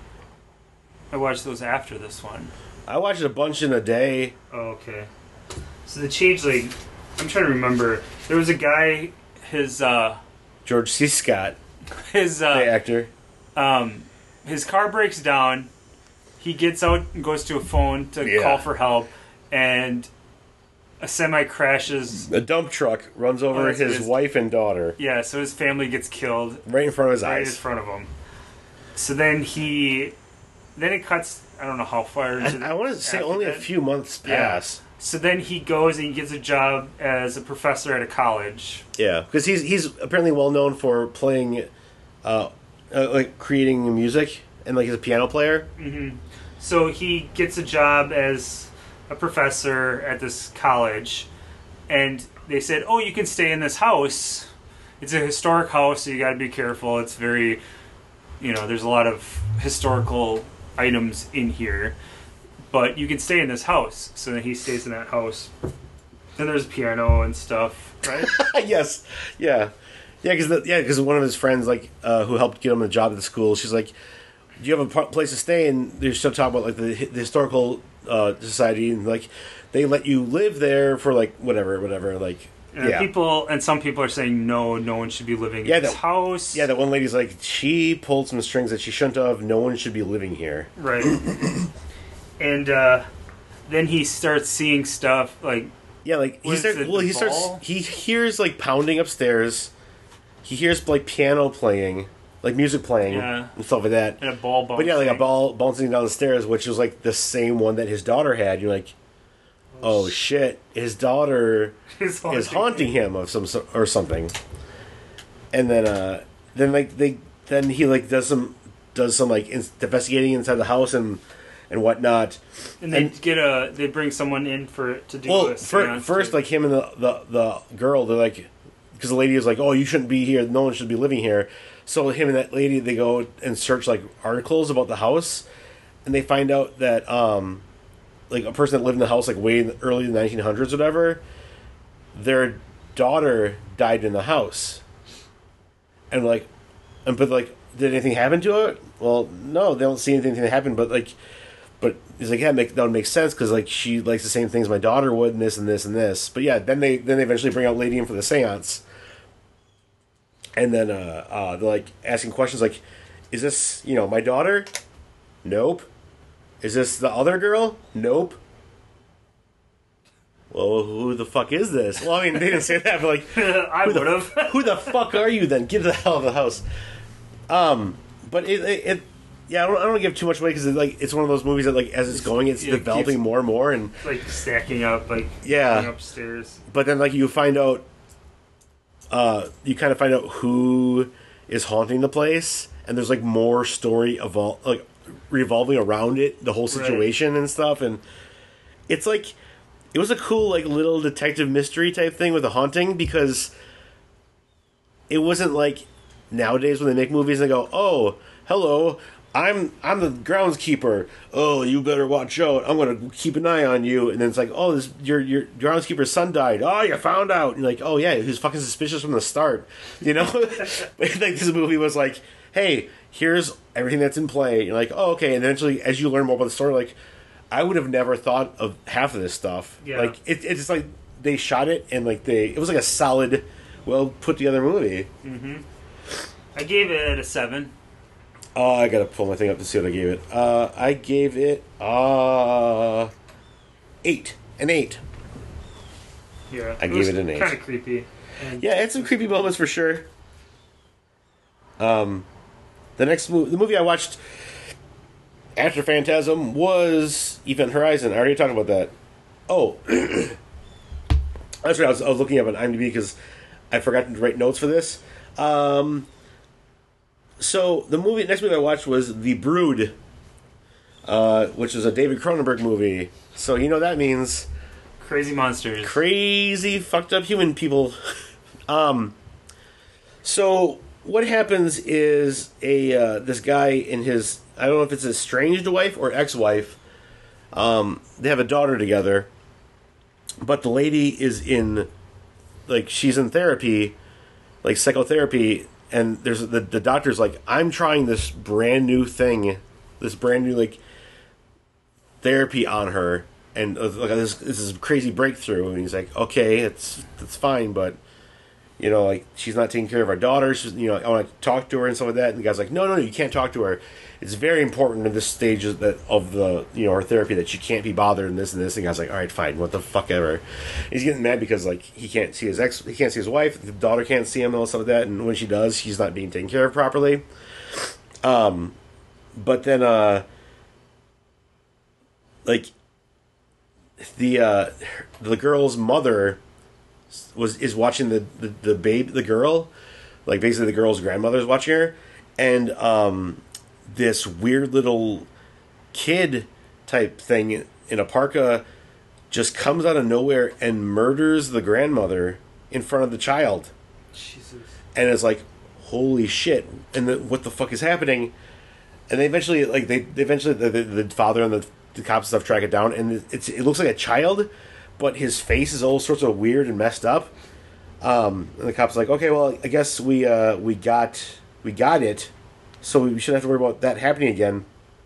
I watched those after this one. I watched a bunch in a day. Oh, okay. So The Changeling, I'm trying to remember. There was a guy, his uh, George C. Scott, his uh, the actor. um, his car breaks down. He gets out and goes to a phone to Yeah. call for help, and a semi crashes. A dump truck runs over Oh, that's his it is. wife and daughter Yeah, so his family gets killed right in front of his right in eyes. front of him. So then he, then it cuts. I don't know how far. Into I, I want to say after only a that. few months Yeah. pass. So then he goes and he gets a job as a professor at a college. Yeah, because he's he's apparently well known for playing, uh, uh, like creating music and like he's a piano player. So he gets a job as a professor at this college, and they said, "Oh, you can stay in this house. It's a historic house, so you got to be careful. It's very, you know, there's a lot of historical items in here, but you can stay in this house." So then he stays in that house. And there's a piano and stuff, right? Yes, yeah, yeah, because yeah, because one of his friends like uh, who helped get him a job at the school. She's like, "Do you have a par- place to stay?" And they're still talking about like the, the historical uh, society, and like they let you live there for like whatever, whatever, like. And Yeah. people and some people are saying no, no one should be living Yeah, in this that- house. Yeah, that one lady's like, she pulled some strings that she shouldn't have. No one should be living here. Right. And uh, then he starts seeing stuff like Yeah, like he Was starts. it Well, the he starts. ball? He hears like pounding upstairs. He hears like piano playing, like music playing, Yeah. and stuff like that. and a ball bouncing. But yeah, like a ball bouncing down the stairs, which was like the same one that his daughter had. You're like, oh shit, his daughter is is haunting him of some so- or something. And then, uh, then like they, then he like does some does some like in- investigating inside the house and and whatnot. And they and- get a they bring someone in for to do Well, a fir- seance first, to- like him and the, the, the girl, they're like, because the lady is like, oh, you shouldn't be here. No one should be living here. So him and that lady, they go and search like articles about the house, and they find out that um, like a person that lived in the house like way in the early nineteen hundreds, or whatever, their daughter died in the house. And like, and but like, did anything happen to it? Well, no, they don't see anything that happened. But like, but he's like, yeah, make, that would make sense because like she likes the same things my daughter would, and this and this and this. But yeah, then they then they eventually bring out Lady in for the seance, and then uh, uh, they're like asking questions like, is this you know my daughter? Nope. Is this the other girl? Nope. Well, who the fuck is this? Well, I mean, they didn't say that, but like, I would have. Who the fuck are you then? Get the hell out of the house. Um, but it, it, it yeah, I don't, I don't give too much away because it, like it's one of those movies that like as it's going, it's Yeah, it developing keeps- more and more, and Like stacking up, like Yeah. going upstairs. but then like you find out, uh, you kind of find out who is haunting the place, and there's like more story evol- like revolving around it, the whole situation and stuff, and it's like. It was a cool, like, little detective mystery type thing with the haunting because it wasn't like nowadays when they make movies and they go, "Oh, hello, I'm I'm the groundskeeper. Oh, you better watch out. I'm gonna keep an eye on you." And then it's like, "Oh, this your your groundskeeper's son died. Oh, you found out." And you're like, "Oh yeah, he was fucking suspicious from the start." You know, like this movie was like, "Hey, here's everything that's in play." You're like, "Oh, okay." And eventually, as you learn more about the story, like. I would have never thought of half of this stuff. Yeah. Like it, it's just like they shot it and like they it was like a solid, well put together movie. Mm-hmm. I gave it a seven. Oh, I gotta pull my thing up to see what I gave it. Uh, I gave it uh eight, an eight. Yeah, I gave it an eight. Kind of creepy. And Yeah, it had some creepy moments for sure. Um, the next movie, the movie I watched. After Phantasm was Event Horizon. I already talked about that. Oh, that's right. I was, I was looking up on IMDb because I forgot to write notes for this. Um, so the movie, next movie I watched was The Brood, uh, which is a David Cronenberg movie. So you know that means Crazy monsters. crazy, fucked up human people. um, so what happens is a uh, this guy in his. I don't know if it's his estranged wife or ex-wife. Um, they have a daughter together, but the lady is in, like, she's in therapy, like psychotherapy, and there's the the doctor's like, I'm trying this brand new thing, this brand new like therapy on her, and uh, like this, this is a crazy breakthrough, and he's like, okay, it's it's fine, but. You know, like, she's not taking care of our daughter. She's, you know, I want to talk to her and stuff like that. And the guy's like, no, no, no, you can't talk to her. It's very important at this stage of the, of the you know, her therapy that she can't be bothered and this and this. And the guy's like, all right, fine, what the fuck ever. He's getting mad because, like, he can't see his ex, he can't see his wife. The daughter can't see him and all stuff like that. And when she does, he's not being taken care of properly. Um, but then, uh, like, the, uh, the girl's mother... was is watching the, the, the babe the girl, like basically the girl's grandmother's watching her, and um, this weird little kid type thing in a parka just comes out of nowhere and murders the grandmother in front of the child. Jesus. And it's like, holy shit! And the, what the fuck is happening? And they eventually like they, they eventually the, the, the father and the, the cops and stuff track it down, and it's it looks like a child. But his face is all sorts of weird and messed up. Um, and the cop's like, okay, well, I guess we uh, we got we got it, so we shouldn't have to worry about that happening again.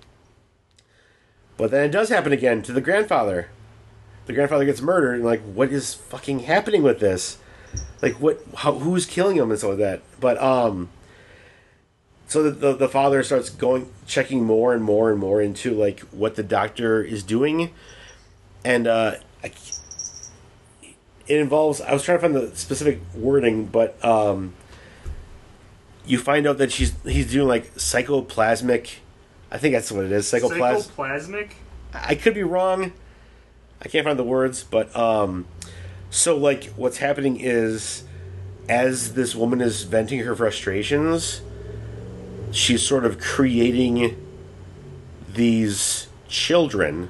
But then it does happen again to the grandfather. The grandfather gets murdered, and like, what is fucking happening with this? Like, what? How, who's killing him and stuff like that? But um, so the, the the father starts going checking more and more and more into like what the doctor is doing, and uh. I, It involves. I was trying to find the specific wording, but um, you find out that she's he's doing like psychoplasmic. I think that's what it is. Psychoplas- Psychoplasmic? I could be wrong. I can't find the words, but um, so like what's happening is, as this woman is venting her frustrations, she's sort of creating these children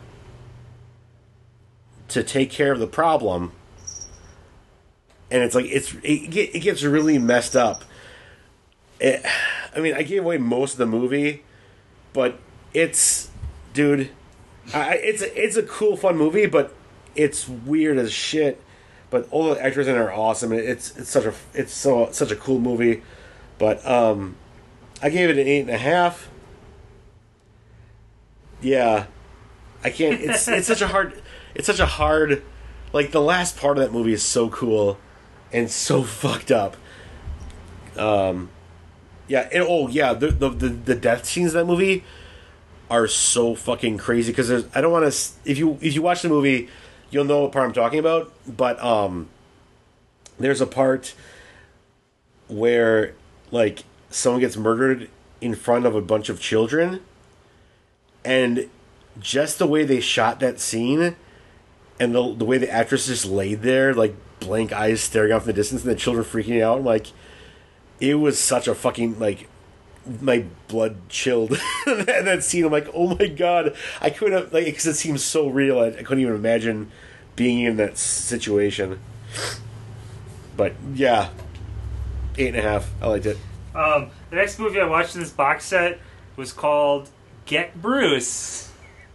to take care of the problem. And it's like, it's it, get, it gets really messed up. It, I mean, I gave away most of the movie, but it's, dude, I, it's, a, it's a cool, fun movie, but it's weird as shit. but all the actors in it are awesome. It's it's such a it's so such a cool movie. But um, I gave it an eight and a half. Yeah, I can't. It's it's such a hard. It's such a hard. Like the last part of that movie is so cool, and so fucked up. Um, yeah. And, oh yeah, the, the the the death scenes in that movie are so fucking crazy because I don't want to. If you if you watch the movie, you'll know what part I'm talking about. But um, there's a part where like someone gets murdered in front of a bunch of children. And just the way they shot that scene, and the the way the actress just laid there, like blank eyes staring off in the distance, and the children freaking out, like it was such a fucking like my blood chilled. And that scene, I'm like, oh my god, I couldn't have, like because it seems so real. I, I couldn't even imagine being in that situation. But yeah, eight and a half. I liked it. Um, the next movie I watched in this box set was called Get Bruce,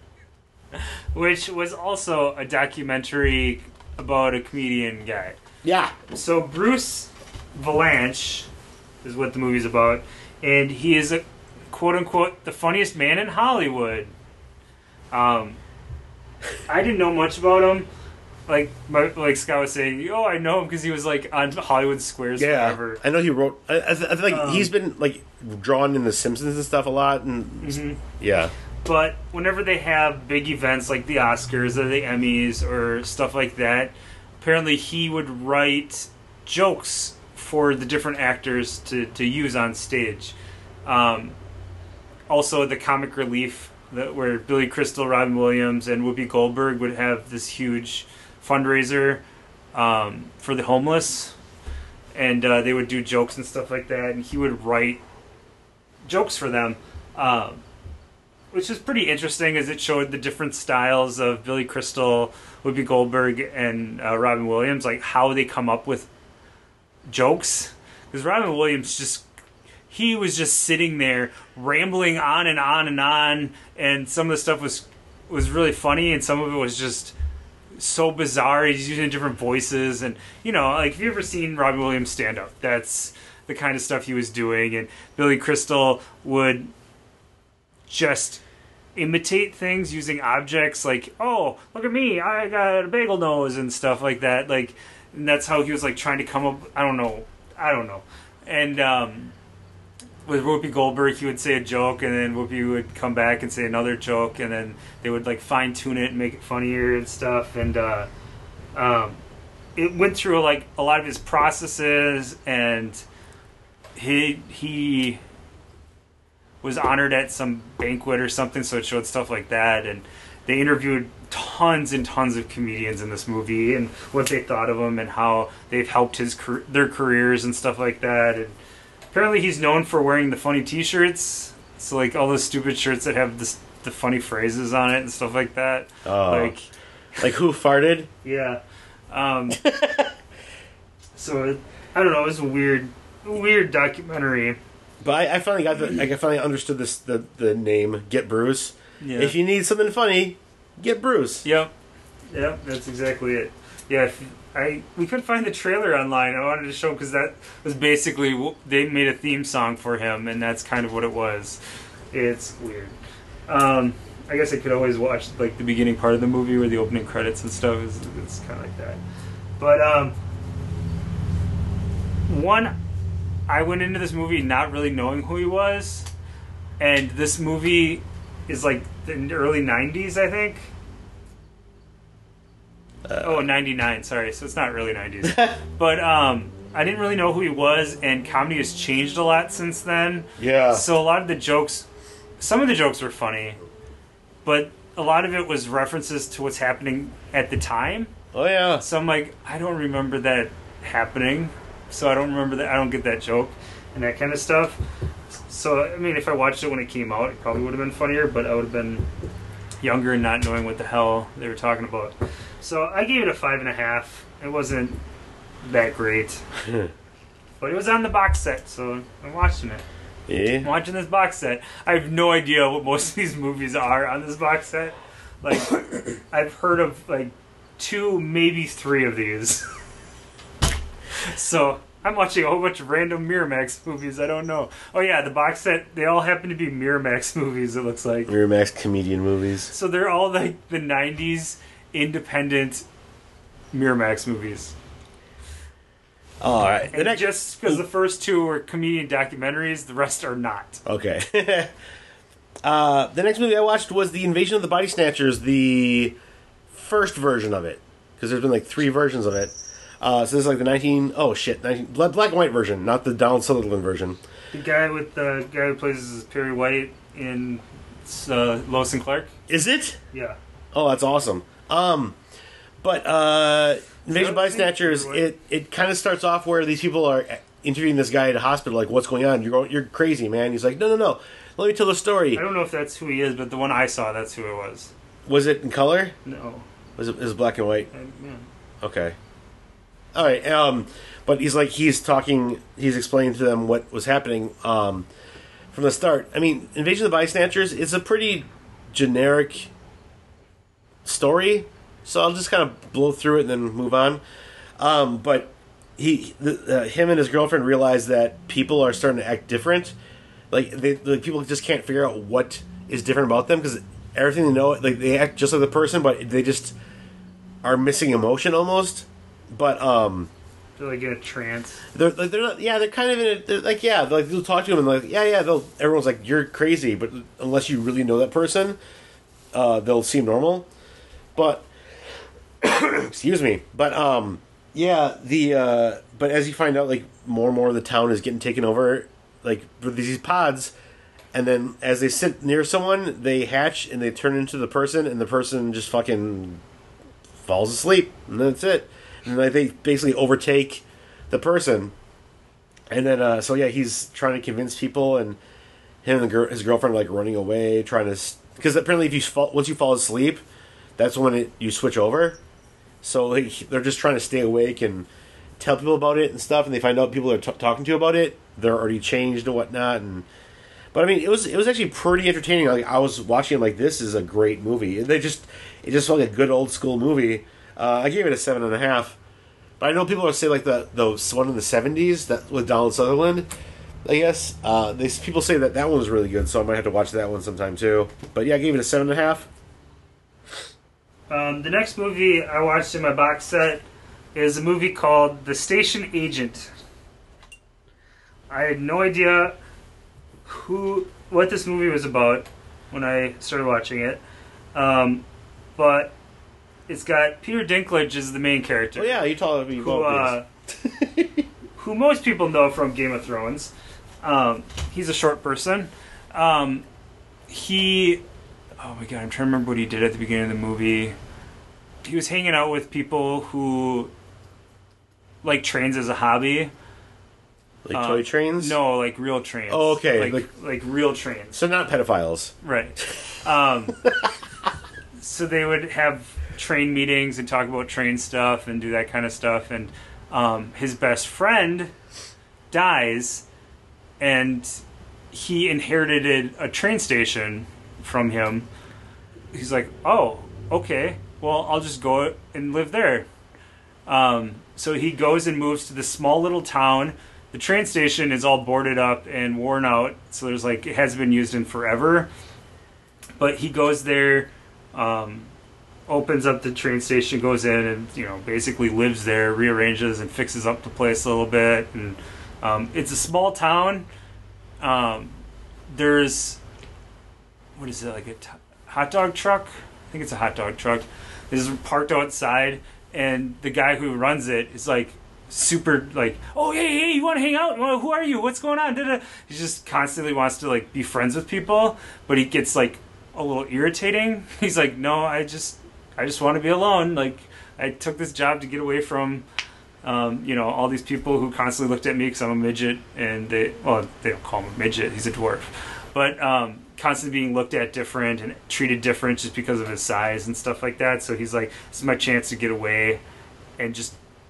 which was also a documentary about a comedian guy. Yeah. So Bruce Valanche is what the movie's about, and he is a quote-unquote the funniest man in Hollywood. Um, I didn't know much about him. Like my, like Scott was saying, oh, I know him because he was like on Hollywood Squares yeah, forever. I know he wrote. I, I, th- I think Um, he's been like drawn in The Simpsons and stuff a lot, and Mm-hmm. yeah. But whenever they have big events like the Oscars or the Emmys or stuff like that, apparently he would write jokes for the different actors to, to use on stage. Um, also, the comic relief that where Billy Crystal, Robin Williams, and Whoopi Goldberg would have this huge fundraiser um, for the homeless, and uh, they would do jokes and stuff like that, and he would write jokes for them, um, which is pretty interesting as it showed the different styles of Billy Crystal, Whoopi Goldberg, and uh, Robin Williams, like how they come up with jokes. Because Robin Williams just he was just sitting there rambling on and on and on, and some of the stuff was was really funny, and some of it was just so bizarre. He's using different voices, and you know, like if you ever seen Robin Williams stand up, that's the kind of stuff he was doing. And Billy Crystal would just imitate things using objects, like, oh, look at me, I got a bagel nose and stuff like that. Like, and that's how he was like trying to come up. I don't know, I don't know. And um, with Whoopi Goldberg, he would say a joke, and then Whoopi would come back and say another joke, and then they would like fine tune it and make it funnier and stuff. And uh, um, it went through like a lot of his processes, and he he was honored at some banquet or something, so it showed stuff like that. And they interviewed tons and tons of comedians in this movie and what they thought of him and how they've helped his their careers and stuff like that. And apparently he's known for wearing the funny t-shirts, so like all those stupid shirts that have this, the funny phrases on it and stuff like that. Oh. Like, like who farted? Yeah. Um, so it, I don't know. It was a weird, weird documentary. But I, I finally got the. I finally understood this. The the name Get Bruce. Yeah. If you need something funny, get Bruce. Yep. Yep. That's exactly it. Yeah. If, I we couldn't find the trailer online. I wanted to show because that was basically they made a theme song for him, and that's kind of what it was. It's weird. Um, I guess I could always watch like the beginning part of the movie where the opening credits and stuff is it's kind of like that. But um, one, I went into this movie not really knowing who he was, and this movie is like in the early nineties, I think. Uh, oh, ninety-nine, sorry. So it's not really nineties. But um, I didn't really know who he was, and comedy has changed a lot since then. Yeah. So a lot of the jokes, some of the jokes were funny, but a lot of it was references to what's happening at the time. Oh, yeah. So I'm like, I don't remember that happening, so I don't remember that, I don't get that joke and that kind of stuff. So, I mean, if I watched it when it came out, it probably would have been funnier, but I would have been younger and not knowing what the hell they were talking about. So I gave it a five and a half. It wasn't that great. But it was on the box set, so I'm watching it. Yeah. I'm watching this box set. I have no idea what most of these movies are on this box set. Like, I've heard of, like, two, maybe three of these. So I'm watching a whole bunch of random Miramax movies. I don't know. Oh yeah, the box set. They all happen to be Miramax movies. It looks like Miramax comedian movies. So they're all like the nineties independent Miramax movies. All right. And next, just because the first two were comedian documentaries, the rest are not. Okay. uh, the next movie I watched was The Invasion of the Body Snatchers, the first version of it, because there's been like three versions of it. Uh, so this is like the nineteen oh shit nineteen, black and white version, not the Donald Sutherland version. The guy with the guy who plays Perry White in uh, Lois and Clark. Is it? Yeah. Oh, that's awesome. Um, but uh, Invasion of Body Snatchers, it it kind of starts off where these people are interviewing this guy at a hospital, like, what's going on? You're going, you're crazy, man. He's like, no, no, no. Let me tell the story. I don't know if that's who he is, but the one I saw, that's who it was. Was it in color? No. Was it, it was black and white? I, yeah. Okay. All right. Um, but he's like, he's talking, he's explaining to them what was happening um, from the start. I mean, Invasion of the Body Snatchers is a pretty generic story, so I'll just kind of blow through it and then move on. Um, but he, the, uh, him and his girlfriend realize that people are starting to act different. Like, they, like people just can't figure out what is different about them because everything they know, like they act just like the person, but they just are missing emotion almost. But um, they're like in a trance. They're like they're not. Yeah, they're kind of in a. They're like yeah, they're like they'll talk to him and like yeah, yeah. They'll everyone's like you're crazy, but unless you really know that person, uh, they'll seem normal. But excuse me. But um, yeah. The uh, but as you find out, like more and more of the town is getting taken over, like with these pods. And then as they sit near someone, they hatch and they turn into the person, and the person just fucking falls asleep, and that's it. And like they basically overtake the person, and then uh, so yeah, he's trying to convince people, and him and the girl, his girlfriend are like running away, trying to because apparently if you fall, once you fall asleep, that's when it, you switch over. So like, they're just trying to stay awake and tell people about it and stuff, and they find out people are t- talking to you about it. They're already changed and whatnot, and. But I mean, it was it was actually pretty entertaining. Like I was watching, it like this is a great movie. They just it just felt like a good old school movie. Uh, I gave it a seven and a half. But I know people are say like the the one in the seventies that with Donald Sutherland. I guess uh, they people say that that one was really good, so I might have to watch that one sometime too. But yeah, I gave it a seven and a half. Um, the next movie I watched in my box set is a movie called The Station Agent. I had no idea who what this movie was about when I started watching it, um, but it's got Peter Dinklage as the main character. Oh yeah, you told me who, about uh, who most people know from Game of Thrones. Um, he's a short person. Um, he, oh my god, I'm trying to remember what he did at the beginning of the movie. He was hanging out with people who like trains as a hobby. Like toy um, trains? No, like real trains. Oh, okay. Like, like, like real trains. So not pedophiles. Right. Um, so they would have train meetings and talk about train stuff and do that kind of stuff. And um, his best friend dies, and he inherited a train station from him. He's like, oh, okay. Well, I'll just go and live there. Um, so he goes and moves to this small little town. The train station is all boarded up and worn out, so there's like it hasn't been used in forever. But he goes there, um, opens up the train station, goes in, and you know basically lives there, rearranges and fixes up the place a little bit. And um, it's a small town. Um, there's what is it like a t- hot dog truck? I think it's a hot dog truck. It's parked outside, and the guy who runs it is like. Super like oh hey hey you want to hang out, well, who are you, what's going on, Da-da. He just constantly wants to like be friends with people, but he gets like a little irritating. He's like no I just I just want to be alone, like I took this job to get away from um, you know all these people who constantly looked at me because I'm a midget, and they well they don't call him a midget, he's a dwarf, but um, constantly being looked at different and treated different just because of his size and stuff like that. So he's like this is my chance to get away and just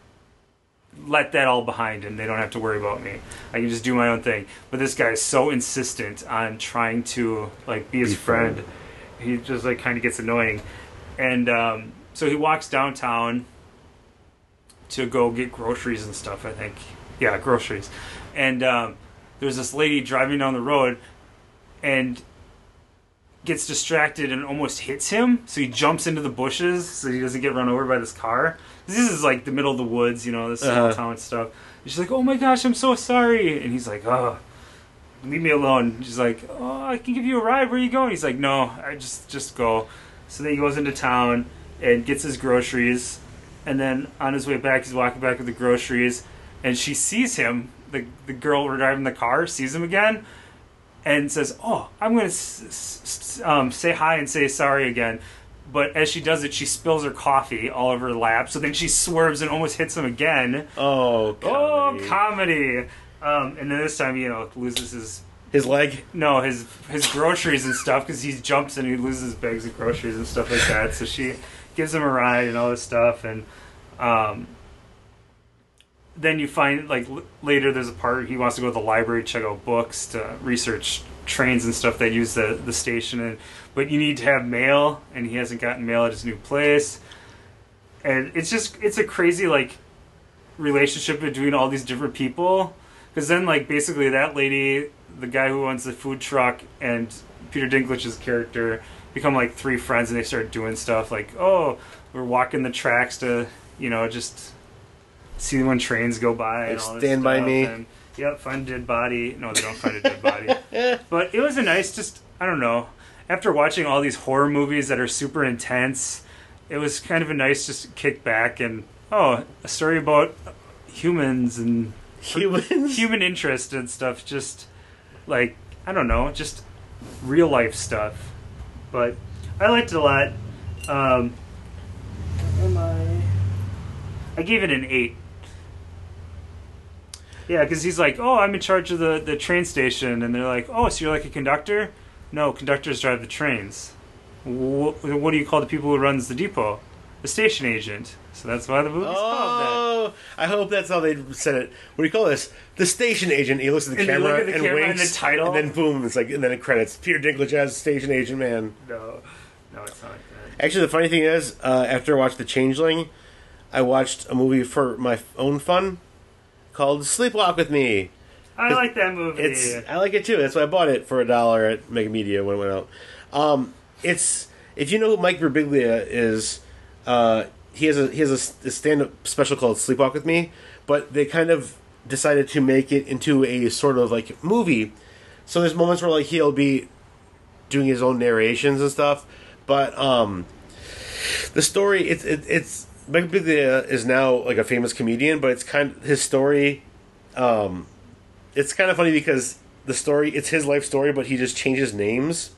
let that all behind, and they don't have to worry about me. I can just do my own thing. But this guy is so insistent on trying to like be his be friend. friend. He just like kind of gets annoying. And um, so he walks downtown to go get groceries and stuff. I think, yeah, groceries. And um, there's this lady driving down the road, and gets distracted and almost hits him. So he jumps into the bushes so he doesn't get run over by this car. This is like the middle of the woods, you know, this small uh-huh. town stuff. And she's like, "Oh my gosh, I'm so sorry." And he's like, "Oh, leave me alone." She's like, "Oh, I can give you a ride. Where are you going?" He's like, "No, I just just go." So then he goes into town and gets his groceries. And then on his way back, he's walking back with the groceries. And she sees him, the, the girl driving the car, sees him again. And says, "Oh, I'm going to s- s- um, say hi and say sorry again." But as she does it, she spills her coffee all over her lap. So then she swerves and almost hits him again. Oh, comedy. Oh, comedy. Um, and then this time, you know, loses his... His leg? No, his his groceries and stuff, because he jumps and he loses bags of groceries and stuff like that. So she gives him a ride and all this stuff. And um, then you find, like, l- later there's a part he wants to go to the library, check out books, to research trains and stuff that use the, the station. And but you need to have mail, and he hasn't gotten mail at his new place. And it's just, it's a crazy, like, relationship between all these different people. Because then, like, basically that lady, the guy who owns the food truck, and Peter Dinklage's character become, like, three friends, and they start doing stuff like, oh, we're walking the tracks to, you know, just see when trains go by and Like all this Stand stuff. By Me. And, yep, find a dead body. No, they don't find a dead body. But it was a nice, just, I don't know, after watching all these horror movies that are super intense, it was kind of a nice just kick back and, oh, a story about humans and Humans? human interest and stuff. Just, like, I don't know, just real life stuff. But I liked it a lot. Um, am I... I gave it an eight. Yeah, because he's like, oh, I'm in charge of the, the train station. And they're like, oh, so you're like a conductor? No, conductors drive the trains. What, what do you call the people who runs the depot? The station agent. So that's why the movie's called that. Oh, I hope that's how they said it. What do you call this? The station agent. He looks at the And they camera look at the and camera and winks, the title. and then boom, it's like, and then it credits Peter Dinklage as station agent man. No, no, it's not like that. Actually, the funny thing is, uh, after I watched The Changeling, I watched a movie for my own fun called Sleepwalk with Me. I like that movie. It's I like it too. That's why I bought it for a dollar at Mega Media when it went out. Um, it's if you know who Mike Birbiglia is, uh, he has a he has a, a stand-up special called Sleepwalk with Me, but they kind of decided to make it into a sort of like movie. So there's moments where like he'll be doing his own narrations and stuff, but um, the story it's it, it's Mike Birbiglia is now like a famous comedian, but it's kind of his story. Um, it's kind of funny because the story it's his life story, but he just changes names.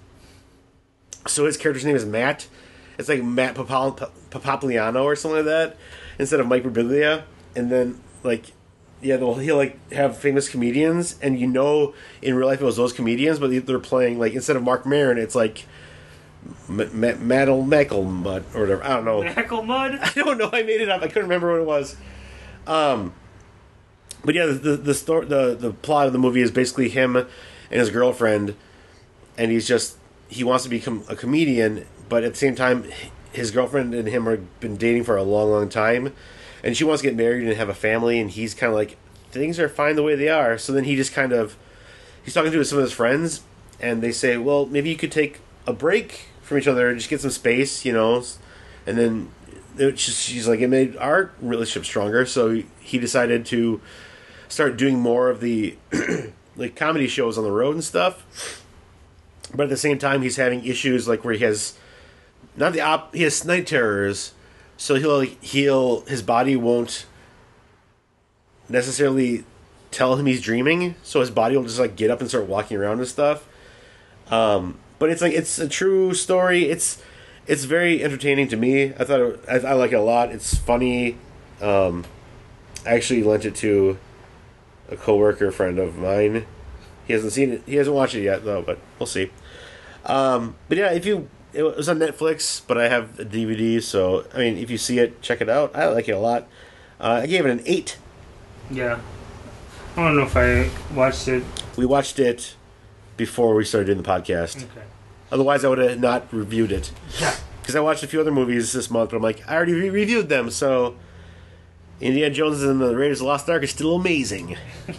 So his character's name is Matt. It's like Matt Papal- Papagliano or something like that, instead of Mike Birbiglia. And then like, yeah, they'll he'll like have famous comedians, and you know in real life it was those comedians, but they're playing like instead of Mark Maron, it's like M- M- Maddle Mackelmud or whatever. I don't know. Mackelmud? I don't know. I made it up. I couldn't remember what it was. Um, but yeah, the the the, story, the the plot of the movie is basically him and his girlfriend, and he's just he wants to become a comedian, but at the same time, his girlfriend and him have been dating for a long, long time, and she wants to get married and have a family, and he's kind of like things are fine the way they are. So then he just kind of he's talking to some of his friends, and they say, well, maybe you could take a break from each other, just get some space, you know, and then it just, she's like, it made our relationship stronger, so he decided to start doing more of the like comedy shows on the road and stuff. But at the same time, he's having issues like where he has not the op, he has night terrors, so he'll he'll his body won't necessarily tell him he's dreaming, so his body will just like get up and start walking around and stuff. Um, but it's like it's a true story. It's it's very entertaining to me. I thought it, I, I like it a lot. It's funny. Um, I actually lent it to a coworker friend of mine. He hasn't seen it. He hasn't watched it yet though, but we'll see. Um, but yeah, if you it was on Netflix, but I have a D V D, so I mean, if you see it, check it out. I like it a lot. Uh, I gave it an eight. Yeah. I don't know if I watched it. We watched it before we started doing the podcast. Okay. Otherwise, I would have not reviewed it. Yeah. Because I watched a few other movies this month, but I'm like, I already re- reviewed them, so Indiana Jones and the Raiders of the Lost Ark is still amazing.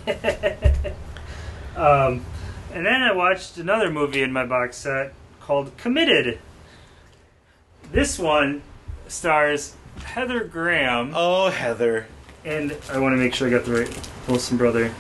um, and then I watched another movie in my box set called Committed. This one stars Heather Graham. Oh, Heather. And I want to make sure I got the right Wilson brother.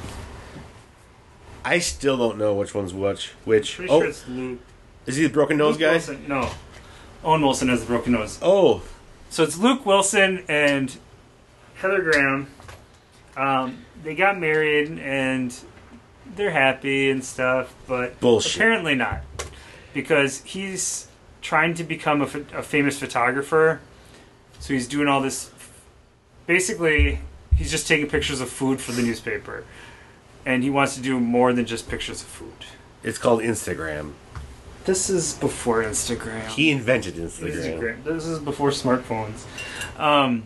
I still don't know which one's which. Which? Pretty oh, sure it's Luke. Is he the broken nose Luke guy? Wilson. No. Owen Wilson has the broken nose. Oh. So it's Luke Wilson and Heather Graham. Um, they got married and they're happy and stuff, but Bullshit. Apparently not. Because he's trying to become a, a famous photographer. So he's doing all this. Basically, he's just taking pictures of food for the newspaper. And he wants to do more than just pictures of food. It's called Instagram. This is before Instagram. He invented Instagram. Instagram. This is before smartphones. Um,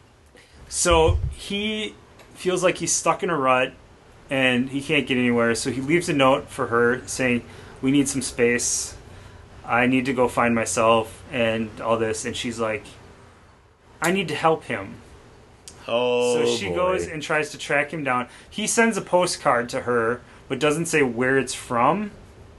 so he feels like he's stuck in a rut and he can't get anywhere. So he leaves a note for her saying, "We need some space. I need to go find myself," and all this. And she's like, "I need to help him." Oh, so she boy. goes and tries to track him down. He sends a postcard to her, but doesn't say where it's from.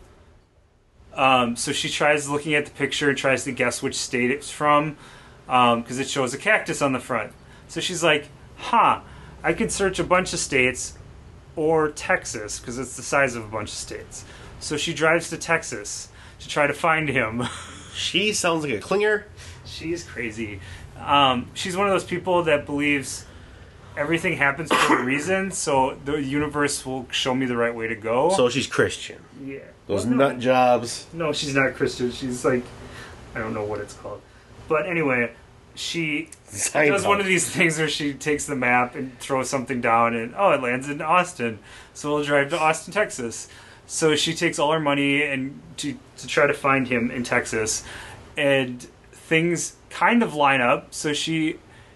Um, so she tries looking at the picture and tries to guess which state it's from, because um, it shows a cactus on the front. So she's like, huh, I could search a bunch of states, or Texas, because it's the size of a bunch of states. So she drives to Texas to try to find him. She sounds like a clinger. She's crazy. Um, she's one of those people that believes everything happens for a reason, so the universe will show me the right way to go. So she's Christian. Yeah. Those Well, no. nut jobs. No, she's not Christian. She's like, I don't know what it's called. But anyway, she Seinfeld. does one of these things where she takes the map and throws something down and, oh, it lands in Austin. So we'll drive to Austin, Texas. So she takes all her money and to, to try to find him in Texas. And things kind of line up. So she,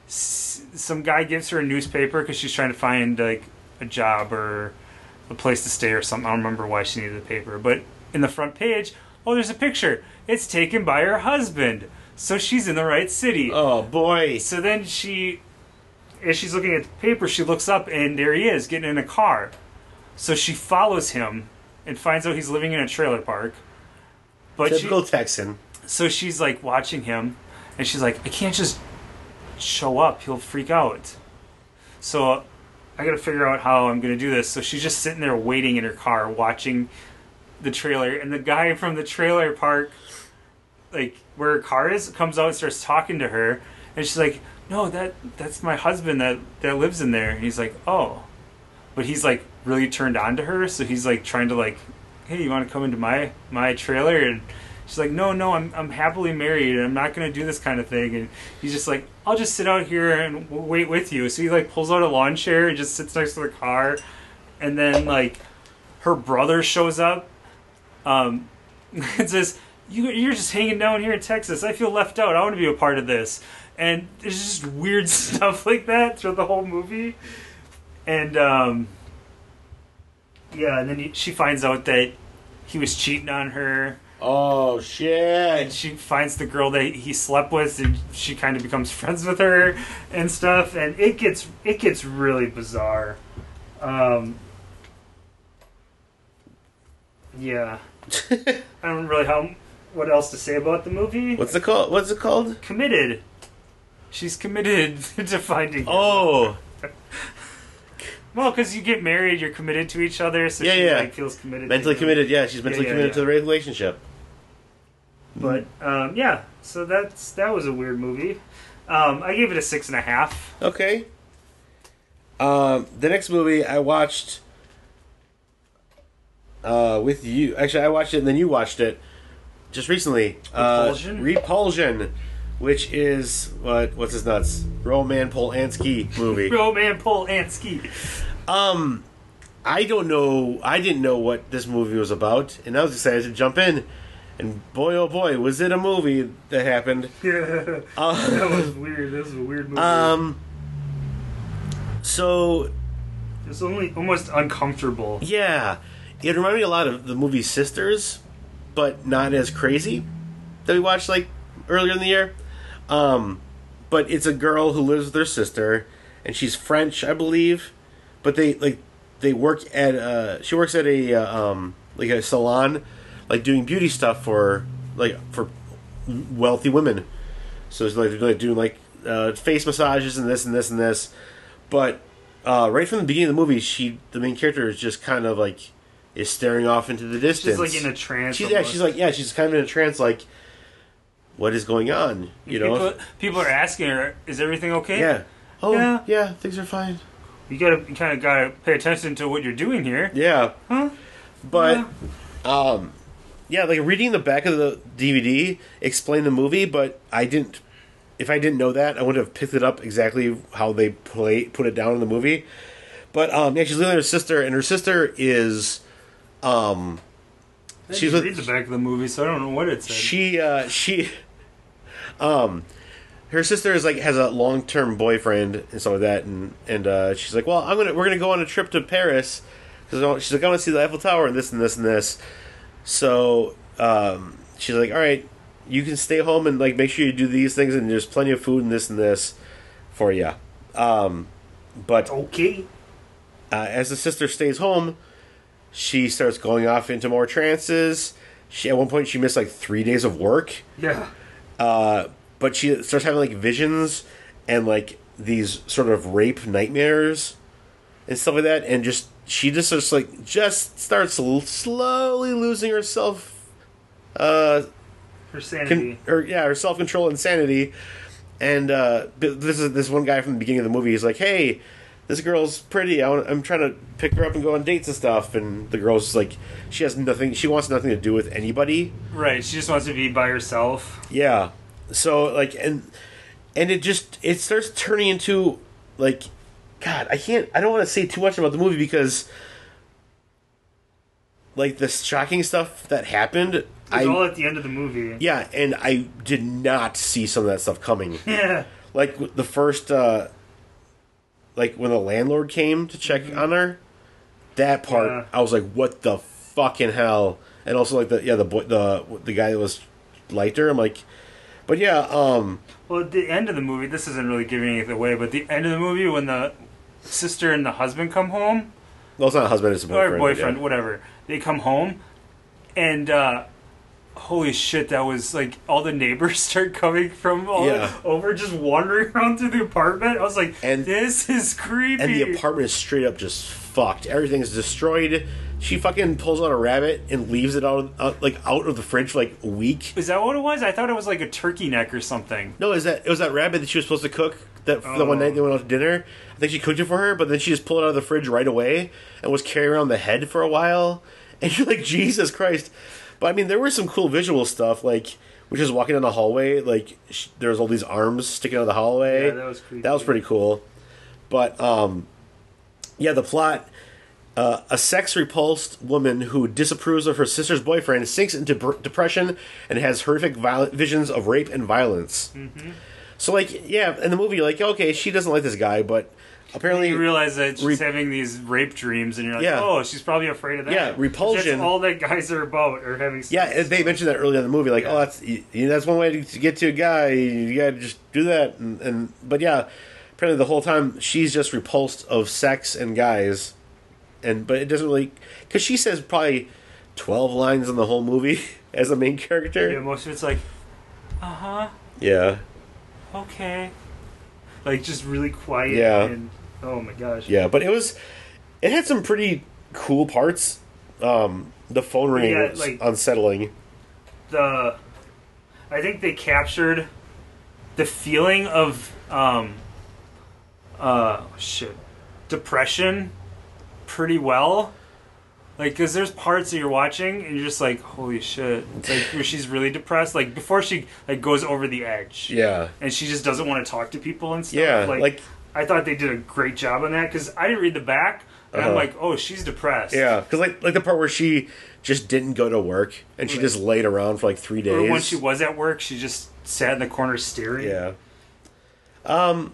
some guy gives her a newspaper because she's trying to find like a job or a place to stay or something. I don't remember why she needed the paper. But in the front page, oh, there's a picture. It's taken by her husband. So she's in the right city. Oh, boy. So then she, as she's looking at the paper, she looks up and there he is, getting in a car. So she follows him and finds out he's living in a trailer park. But Typical she, Texan. So she's like watching him and she's like, I can't just show up. He'll freak out. So I gotta figure out how I'm gonna do this. So she's just sitting there waiting in her car watching the trailer. And the guy from the trailer park, like where her car is, comes out and starts talking to her. And she's like, no, that that's my husband that, that lives in there. And he's like, oh. But he's like really turned on to her. So he's like trying to like, hey, you want to come into my, my trailer? And she's like, no, no, I'm I'm happily married and I'm not going to do this kind of thing. And he's just like, I'll just sit out here and w- wait with you. So he like pulls out a lawn chair and just sits next to the car. And then like her brother shows up um, and says, you, you're just hanging down here in Texas. I feel left out. I want to be a part of this. And there's just weird stuff like that throughout the whole movie. And um, yeah, and then he, she finds out that he was cheating on her. Oh, And shit. she finds the girl that he slept with, and she kind of becomes friends with her and stuff. And it gets it gets really bizarre. Um, yeah, I don't really how what else to say about the movie. What's it called? What's it called? Committed. She's committed to finding him. Oh. Well, because you get married, you're committed to each other, so Yeah, she yeah. like feels committed. Mentally to him. committed, yeah. She's mentally yeah, committed yeah. to the relationship. But um, yeah, so that's that was a weird movie. Um, I gave it a six and a half. Okay. Um, the next movie I watched uh, with you. Actually, I watched it and then you watched it just recently. Repulsion? Uh, Repulsion, which is what? What's his nuts? Roman Polanski movie. Roman Polanski. Um, I don't know. I didn't know what this movie was about, and I was excited to jump in. And boy, oh boy, was it a movie that happened. Yeah, Uh, that was weird. This was a weird movie. Um. So It's only almost uncomfortable. yeah, it reminded me a lot of the movie Sisters, but not as crazy that we watched like earlier in the year. Um, but it's a girl who lives with her sister, and she's French, I believe. But they like they work at uh, she works at a uh, um, like a salon, like doing beauty stuff for like for wealthy women. So it's like they're like doing like uh, face massages and this and this and this. But uh, right from the beginning of the movie, she the main character is just kind of like is staring off into the distance. She's like in a trance. She's, yeah, she's like yeah, she's kind of in a trance. Like, what is going on? You people, know, people are asking her, "Is everything okay?" Yeah. Oh Yeah. yeah, things are fine. You gotta, you kind of gotta pay attention to what you're doing here. Yeah. Huh? But, yeah. um, yeah, like reading the back of the D V D explained the movie, but I didn't. If I didn't know that, I would have picked it up exactly how they play put it down in the movie. But um, yeah, she's living with her sister, and her sister is, um, I she's didn't with read the back of the movie, so I don't know what it said. she uh, she, um. Her sister is like has a long term boyfriend and stuff like that, and and uh, she's like, well, I'm gonna we're gonna go on a trip to Paris because she's like, I want to see the Eiffel Tower and this and this and this. So um, she's like, all right, you can stay home and like make sure you do these things, and there's plenty of food and this and this for you. Um, but okay, uh, as the sister stays home, she starts going off into more trances. She at one point she missed like three days of work. Yeah. Uh, But she starts having like visions and like these sort of rape nightmares and stuff like that, and just she just starts like just starts l- slowly losing herself, uh, her sanity, con- or yeah, her self control and sanity. And uh, this is this one guy from the beginning of the movie. He's like, "Hey, this girl's pretty. I want, I'm trying to pick her up and go on dates and stuff." And the girl's like, she has nothing. She wants nothing to do with anybody. right? She just wants to be by herself. Yeah. So like and and it just it starts turning into like God, I can't I don't want to say too much about the movie because like the shocking stuff that happened It's I all at the end of the movie. yeah, and I did not see some of that stuff coming. Yeah. Like the first uh like when the landlord came to check Mm-hmm. on her, that part Yeah. I was like, what the fucking hell? And also like the yeah, the boy the the guy that was lighter, I'm like but yeah, um... Well, at the end of the movie, this isn't really giving anything away, but the end of the movie, when the sister and the husband come home... Well, it's not a husband, it's a boyfriend. Or boyfriend, yeah. whatever. They come home, and, uh... holy shit, that was, like, all the neighbors start coming from all Yeah. over, just wandering around through the apartment. I was like, And- this is creepy. And the apartment is straight up just fucked. Everything is destroyed. She fucking pulls out a rabbit and leaves it out, out like out of the fridge for like a week. Is that what it was? I thought it was like a turkey neck or something. No, is that it was that rabbit that she was supposed to cook that the one Oh. night they went out to dinner. I think she cooked it for her, but then she just pulled it out of the fridge right away and was carrying around the head for a while. And you're like, Jesus Christ! But I mean, there was some cool visual stuff. Like we're just walking down the hallway, like sh- there was all these arms sticking out of the hallway. Yeah, that was creepy. That was pretty cool. But um, yeah, the plot. Uh, a sex-repulsed woman who disapproves of her sister's boyfriend sinks into b- depression and has horrific violent visions of rape and violence. Mm-hmm. So, like, yeah, in the movie, you're like, okay, she doesn't like this guy, but apparently... You realize that she's Re- having these rape dreams, and you're like, Yeah. oh, she's probably afraid of that. Yeah, repulsion- That's all that guys are about, or having sex. Yeah, and they mentioned that earlier in the movie, like, Yeah. oh, that's you know, that's one way to, to get to a guy. You gotta just do that, and, and but yeah, apparently the whole time she's just repulsed of sex and guys, and but it doesn't really because she says probably twelve lines in the whole movie as the main character. Yeah, most of it's like, uh huh, Yeah, okay, like just really quiet. Yeah. And oh my gosh. yeah, but it was it had some pretty cool parts. Um, the phone ringing Yeah, was like- unsettling. The, I think they captured the feeling of um, uh, shit, depression pretty well. Like, because there's parts that you're watching and you're just like, holy shit. It's like where she's really depressed. Like, before she, like, goes over the edge. Yeah, And she just doesn't want to talk to people and stuff. yeah, Like, like I thought they did a great job on that because I didn't read the back. And I'm Uh-huh. like, oh, she's depressed. yeah, because like like the part where she just didn't go to work and she Right. just laid around for like three days. Or when she was at work, she just sat in the corner staring. Yeah. Um,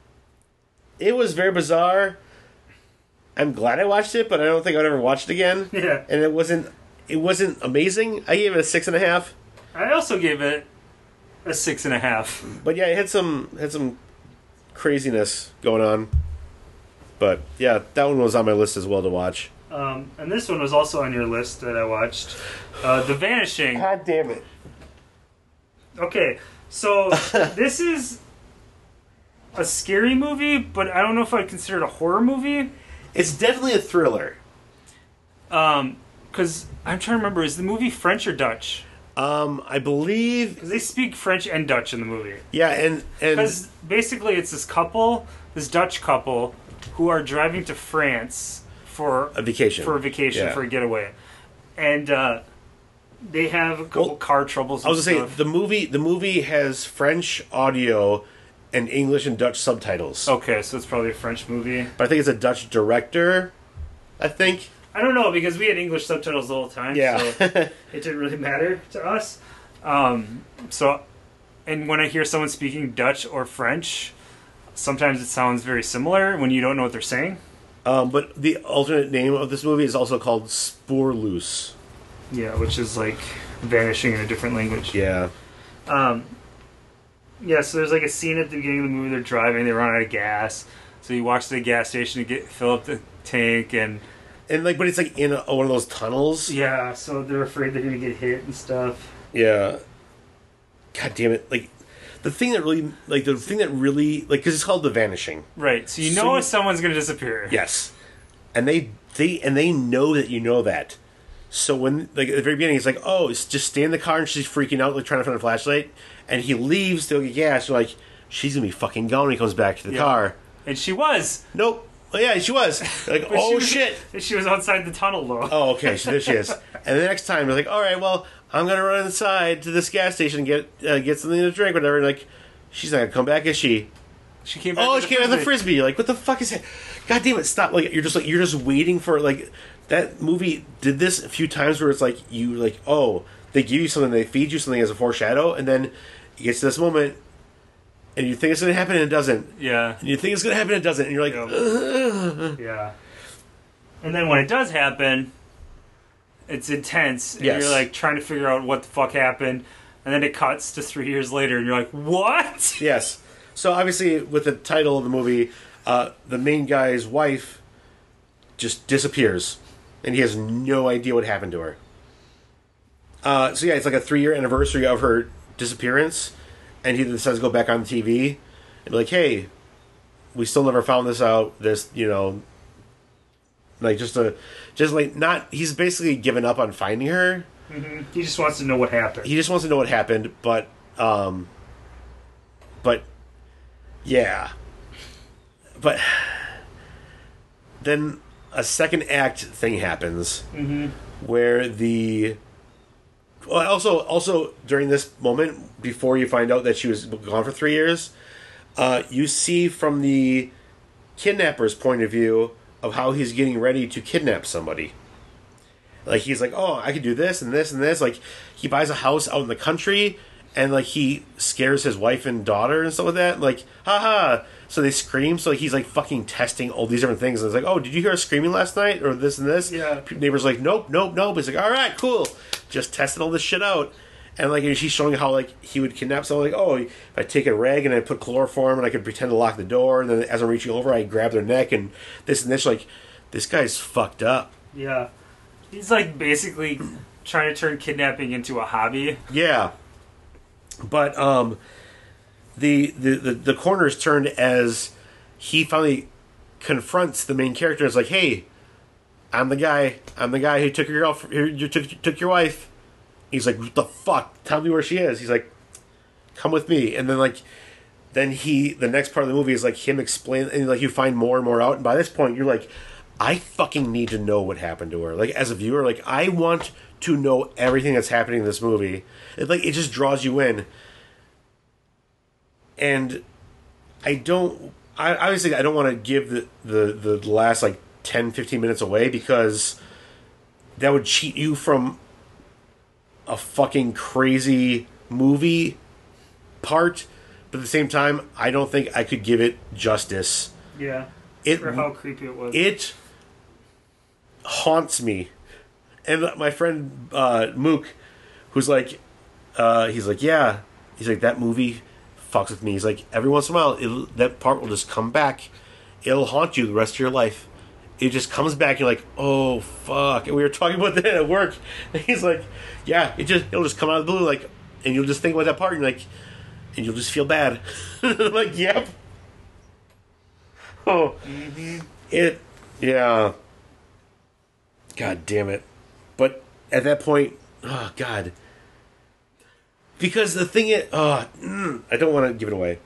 it was very bizarre. I'm glad I watched it, but I don't think I'd ever watch it again. Yeah. And it wasn't. It wasn't amazing. I gave it a six and a half. I also gave it a six and a half. But yeah, it had some had some craziness going on. But yeah, that one was on my list as well to watch. Um, and this one was also on your list that I watched. Uh, The Vanishing. God damn it. Okay, so this is a scary movie, but I don't know if I'd consider it a horror movie. It's definitely a thriller. Um, because I'm trying to remember, is the movie French or Dutch? Um, I believe... Because they speak French and Dutch in the movie. Yeah, and... and Because basically it's this couple, this Dutch couple, who are driving to France for... A vacation. For a vacation, Yeah. for a getaway. And, uh... they have a couple Well, car troubles and I was going to stuff. say, the movie, the movie has French audio and English and Dutch subtitles. Okay, so it's probably a French movie. But I think it's a Dutch director, I think. I don't know, because we had English subtitles the whole time, Yeah. so it didn't really matter to us. Um, so, and when I hear someone speaking Dutch or French, sometimes it sounds very similar when you don't know what they're saying. Um, but the alternate name of this movie is also called Spoorloos. Yeah, which is like vanishing in a different language. Yeah. Um, yeah, so there's like a scene at the beginning of the movie, they're driving, they run out of gas. So you walk to the gas station to get fill up the tank, and And like, but it's like in a, one of those tunnels. yeah, so they're afraid they're gonna get hit and stuff. Yeah. God damn it! Like, the thing that really, like, the thing that really, like, because it's called The Vanishing. Right, so you So know you- if someone's gonna disappear. Yes. And they, they, and they know that you know that. So when, like, at the very beginning, he's like, "Oh, it's just stay in the car," and she's freaking out, like, trying to find a flashlight. And he leaves to get gas. You're like, she's gonna be fucking gone when he comes back to the Yeah. car. And she was. Nope. Oh yeah, she was. Like, But she oh was- shit. She was outside the tunnel though. Oh, okay. So there she is. And the next time, they're like, "All right, well, I'm gonna run inside to this gas station and get uh, get something to drink, whatever." And like, she's not gonna come back, is she? She came back. Oh, with she the came out with the frisbee. frisbee. You're like, what the fuck is that? God damn it! Stop! Like, you're just like you're just waiting for like that movie did this a few times where it's like you like oh they give you something, they feed you something as a foreshadow, and then it gets to this moment, and you think it's gonna happen and it doesn't. Yeah. And you think it's gonna happen and it doesn't, and you're like, Yep. Yeah. And then when it does happen, it's intense, and Yes. you're like trying to figure out what the fuck happened, and then it cuts to three years later, and you're like, what? yes. So obviously, with the title of the movie, uh, the main guy's wife just disappears, and he has no idea what happened to her. Uh, so yeah, it's like a three-year anniversary of her disappearance, and he decides to go back on T V and be like, "Hey, we still never found this out. This, you know, like just a, just like not." He's basically given up on finding her. Mm-hmm. He just wants to know what happened. He just wants to know what happened, but, um, but, yeah, but then a second act thing happens Mm-hmm. where the well, also also during this moment before you find out that she was gone for three years, uh, you see from the kidnapper's point of view of how he's getting ready to kidnap somebody. Like, he's like, "Oh, I could do this and this and this." Like, he buys a house out in the country, and like he scares his wife and daughter and stuff like that. Like, haha. So they scream. So like, he's like fucking testing all these different things. And it's like, "Oh, did you hear us screaming last night?" Or this and this. Yeah. Neighbor's like, "Nope, nope, nope." He's like, "All right, cool." Just testing all this shit out. And like, and she's showing how like he would kidnap someone. Like, "Oh, if I take a rag and I put chloroform and I could pretend to lock the door, and then as I'm reaching over, I grab their neck and this and this." Like, this guy's fucked up. Yeah. He's like basically trying to turn kidnapping into a hobby. Yeah, but um, the the the, the corner's turned as he finally confronts the main character. And is like, "Hey, I'm the guy. I'm the guy who took your girl. Who took took your wife." He's like, "What the fuck? Tell me where she is." He's like, "Come with me." And then like, then he the next part of the movie is like him explain, and like you find more and more out. And by this point, you're like, I fucking need to know what happened to her. Like, as a viewer, like, I want to know everything that's happening in this movie. It, like, it just draws you in. And I don't... I obviously, I don't want to give the, the, the last, like, ten, fifteen minutes away, because that would cheat you from a fucking crazy movie part. But at the same time, I don't think I could give it justice. Yeah. It, For how creepy it was. It haunts me. And my friend uh, Mook, who's like, uh, he's like, yeah, he's like, that movie fucks with me. He's like, every once in a while, it'll, that part will just come back. It'll haunt you the rest of your life. It just comes back. You're like, oh fuck. And we were talking about that at work. And he's like, yeah, it just it'll just come out of the blue, like, and you'll just think about that part, and you're like, and you'll just feel bad. Like, yep. Oh, mm-hmm. It, yeah. God damn it. But at that point, oh god. Because the thing is, oh, mm, I don't want to give it away.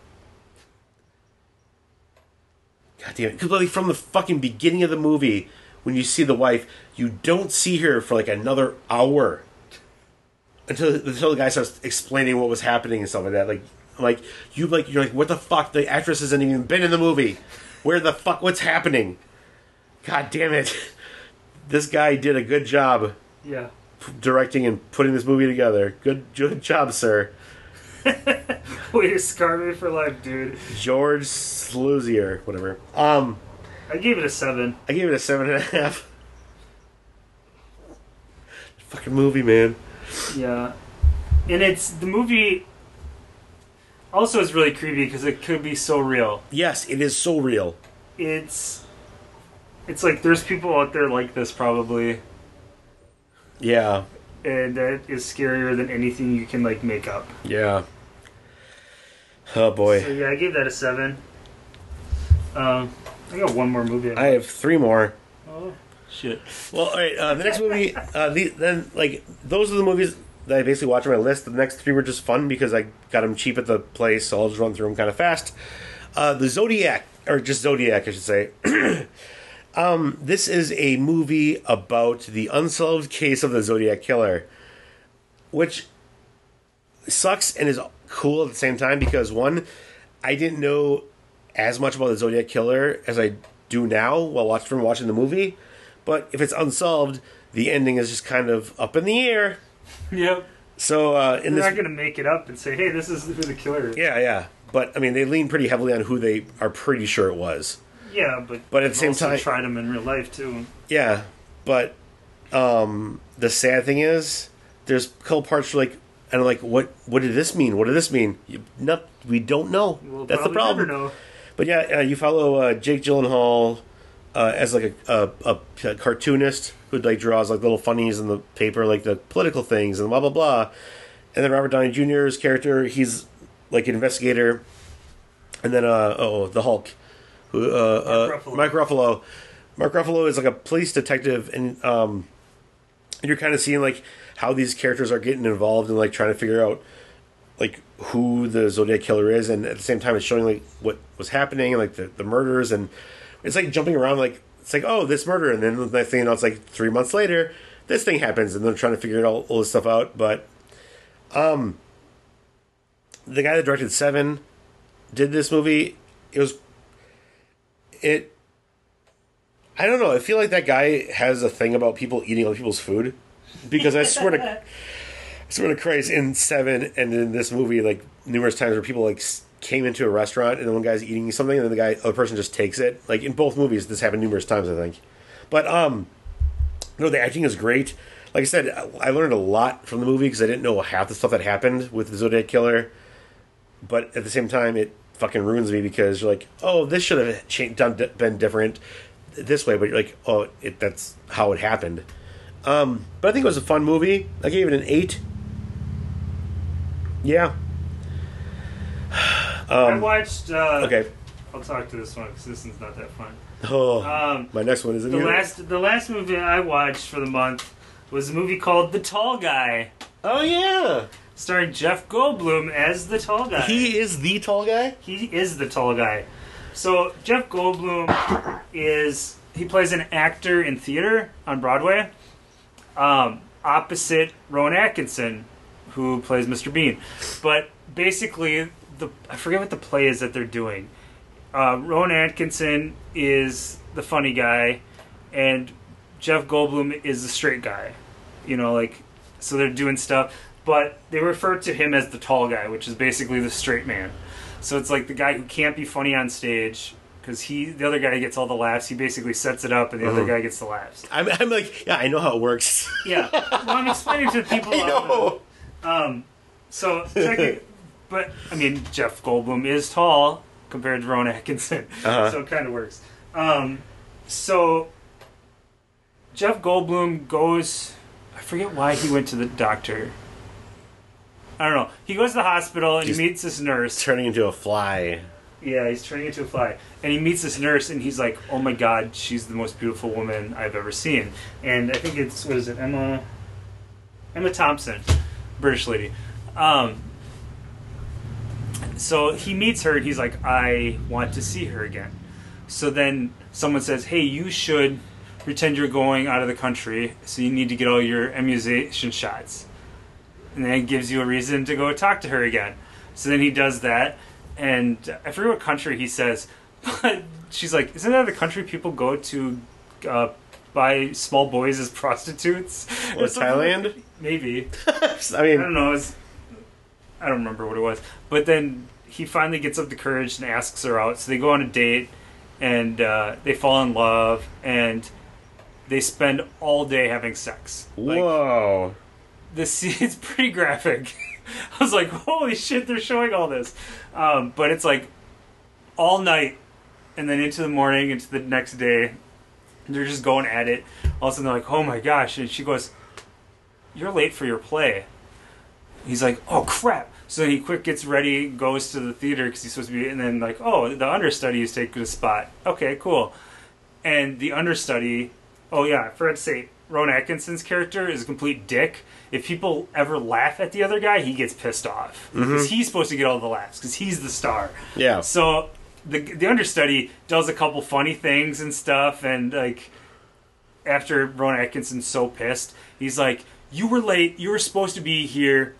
God damn it. Because like, from the fucking beginning of the movie, when you see the wife, you don't see her for like another hour. Until, until the guy starts explaining what was happening and stuff like that. Like, like you like you're like, what the fuck? The actress hasn't even been in the movie. Where the fuck? What's happening? God damn it! This guy did a good job. Yeah. Directing and putting this movie together. Good, good job, sir. Way to scar me for life, dude. George Sluzier, whatever. Um, I gave it a seven. I gave it a seven and a half. Fucking movie, man. Yeah, and it's the movie. Also, is really creepy because it could be so real. Yes, it is so real. It's, it's like there's people out there like this probably. Yeah. And that is scarier than anything you can like make up. Yeah. Oh boy. So yeah, I gave that a seven. Um, I got one more movie. I have three more. Oh shit. Well, all right. Uh, the next movie, uh, the, then like those are the movies that I basically watched on my list. The next three were just fun because I got them cheap at the place, so I'll just run through them kind of fast. Uh, the Zodiac, or just Zodiac, I should say. um, this is a movie about the unsolved case of the Zodiac Killer, which sucks and is cool at the same time because one, I didn't know as much about the Zodiac Killer as I do now while watching from watching the movie. But if it's unsolved, the ending is just kind of up in the air. Yep. So uh, in They're this, not going to make it up and say, "Hey, this is who the killer is." Yeah, yeah. But I mean, they lean pretty heavily on who they are pretty sure it was. Yeah, but but at the same also time, tried them in real life too. Yeah, but um, the sad thing is, there's a couple parts where like, and I'm like, what? What did this mean? What did this mean? You, not, we don't know. We'll That's the problem. Never know. But yeah, uh, you follow uh, Jake Gyllenhaal uh, as like a, a, a cartoonist who like draws like little funnies in the paper, like the political things and blah blah blah. And then Robert Downey Junior's character, he's like an investigator. And then uh oh the Hulk, who uh, Mark uh Ruffalo. Mark Ruffalo. Mark Ruffalo is like a police detective, and um, you're kind of seeing like how these characters are getting involved and like trying to figure out like who the Zodiac Killer is, and at the same time it's showing like what was happening and like the, the murders, and it's like jumping around like it's like oh this murder, and then the next thing you know it's like three months later this thing happens, and they're trying to figure it all, all this stuff out. But um, the guy that directed Seven did this movie. It was it. I don't know. I feel like that guy has a thing about people eating other people's food, because I swear to, I swear to Christ, in Seven and in this movie, like numerous times where people like came into a restaurant and then one guy's eating something and then the guy, other person just takes it. Like in both movies, this happened numerous times, I think. But um, no, the acting is great. Like I said, I learned a lot from the movie because I didn't know half the stuff that happened with the Zodiac Killer. But at the same time, it fucking ruins me because you're like, oh, this should have changed, done, been different this way. But you're like, oh, it, that's how it happened. Um, but I think it was a fun movie. I gave it an eight. Yeah. I Um, watched. Uh, okay. I'll talk to this one because this one's not that fun. Oh, Um, my next one isn't The here. last, the last movie I watched for the month was a movie called The Tall Guy, Oh, yeah. starring Jeff Goldblum as the tall guy. He is the tall guy? He is the tall guy. So Jeff Goldblum is he plays an actor in theater on Broadway, um, opposite Rowan Atkinson, who plays Mister Bean. But basically, the I forget what the play is that they're doing. Uh, Rowan Atkinson is the funny guy, and Jeff Goldblum is the straight guy. You know, like so they're doing stuff, but they refer to him as the tall guy, which is basically the straight man. So it's like the guy who can't be funny on stage because he, the other guy gets all the laughs. He basically sets it up, and the Mhm. other guy gets the laughs. I'm, I'm like, yeah, I know how it works. Yeah, well, I'm explaining to people. I know. Um, so technically, but I mean, Jeff Goldblum is tall compared to Rowan Atkinson, Uh-huh. so it kind of works. Um, so Jeff Goldblum goes. I forget why he went to the doctor. I don't know. He goes to the hospital and He's he meets this nurse. Turning into a fly. Yeah, he's turning into a fly. And he meets this nurse and he's like, oh my god, she's the most beautiful woman I've ever seen. And I think it's, what is it, Emma... Emma Thompson, British lady. Um, so he meets her and he's like, I want to see her again. So then someone says, hey, you should pretend you're going out of the country, so you need to get all your immunization shots. And then it gives you a reason to go talk to her again. So then he does that, and I forget what country he says, but she's like, isn't that the country people go to uh, buy small boys as prostitutes? Or Thailand? Maybe. I I mean, don't know. It was, I don't remember what it was. But then he finally gets up the courage and asks her out. So they go on a date, and uh, they fall in love, and they spend all day having sex. Like, whoa. the scene, it's pretty graphic. I was like, holy shit, they're showing all this. Um, but it's like all night, and then into the morning, into the next day, they're just going at it. All of a sudden they're like, oh my gosh. And she goes, you're late for your play. He's like, oh crap. So he quick gets ready, goes to the theater because he's supposed to be, and then like, oh, the understudy is taking a spot. Okay, cool. And the understudy, oh yeah, I forgot to say, Rowan Atkinson's character is a complete dick. If people ever laugh at the other guy, he gets pissed off. Because Mm-hmm. he's supposed to get all the laughs, because he's the star. Yeah. So the the understudy does a couple funny things and stuff, and like after Rowan Atkinson's so pissed, he's like, you were late, you were supposed to be here,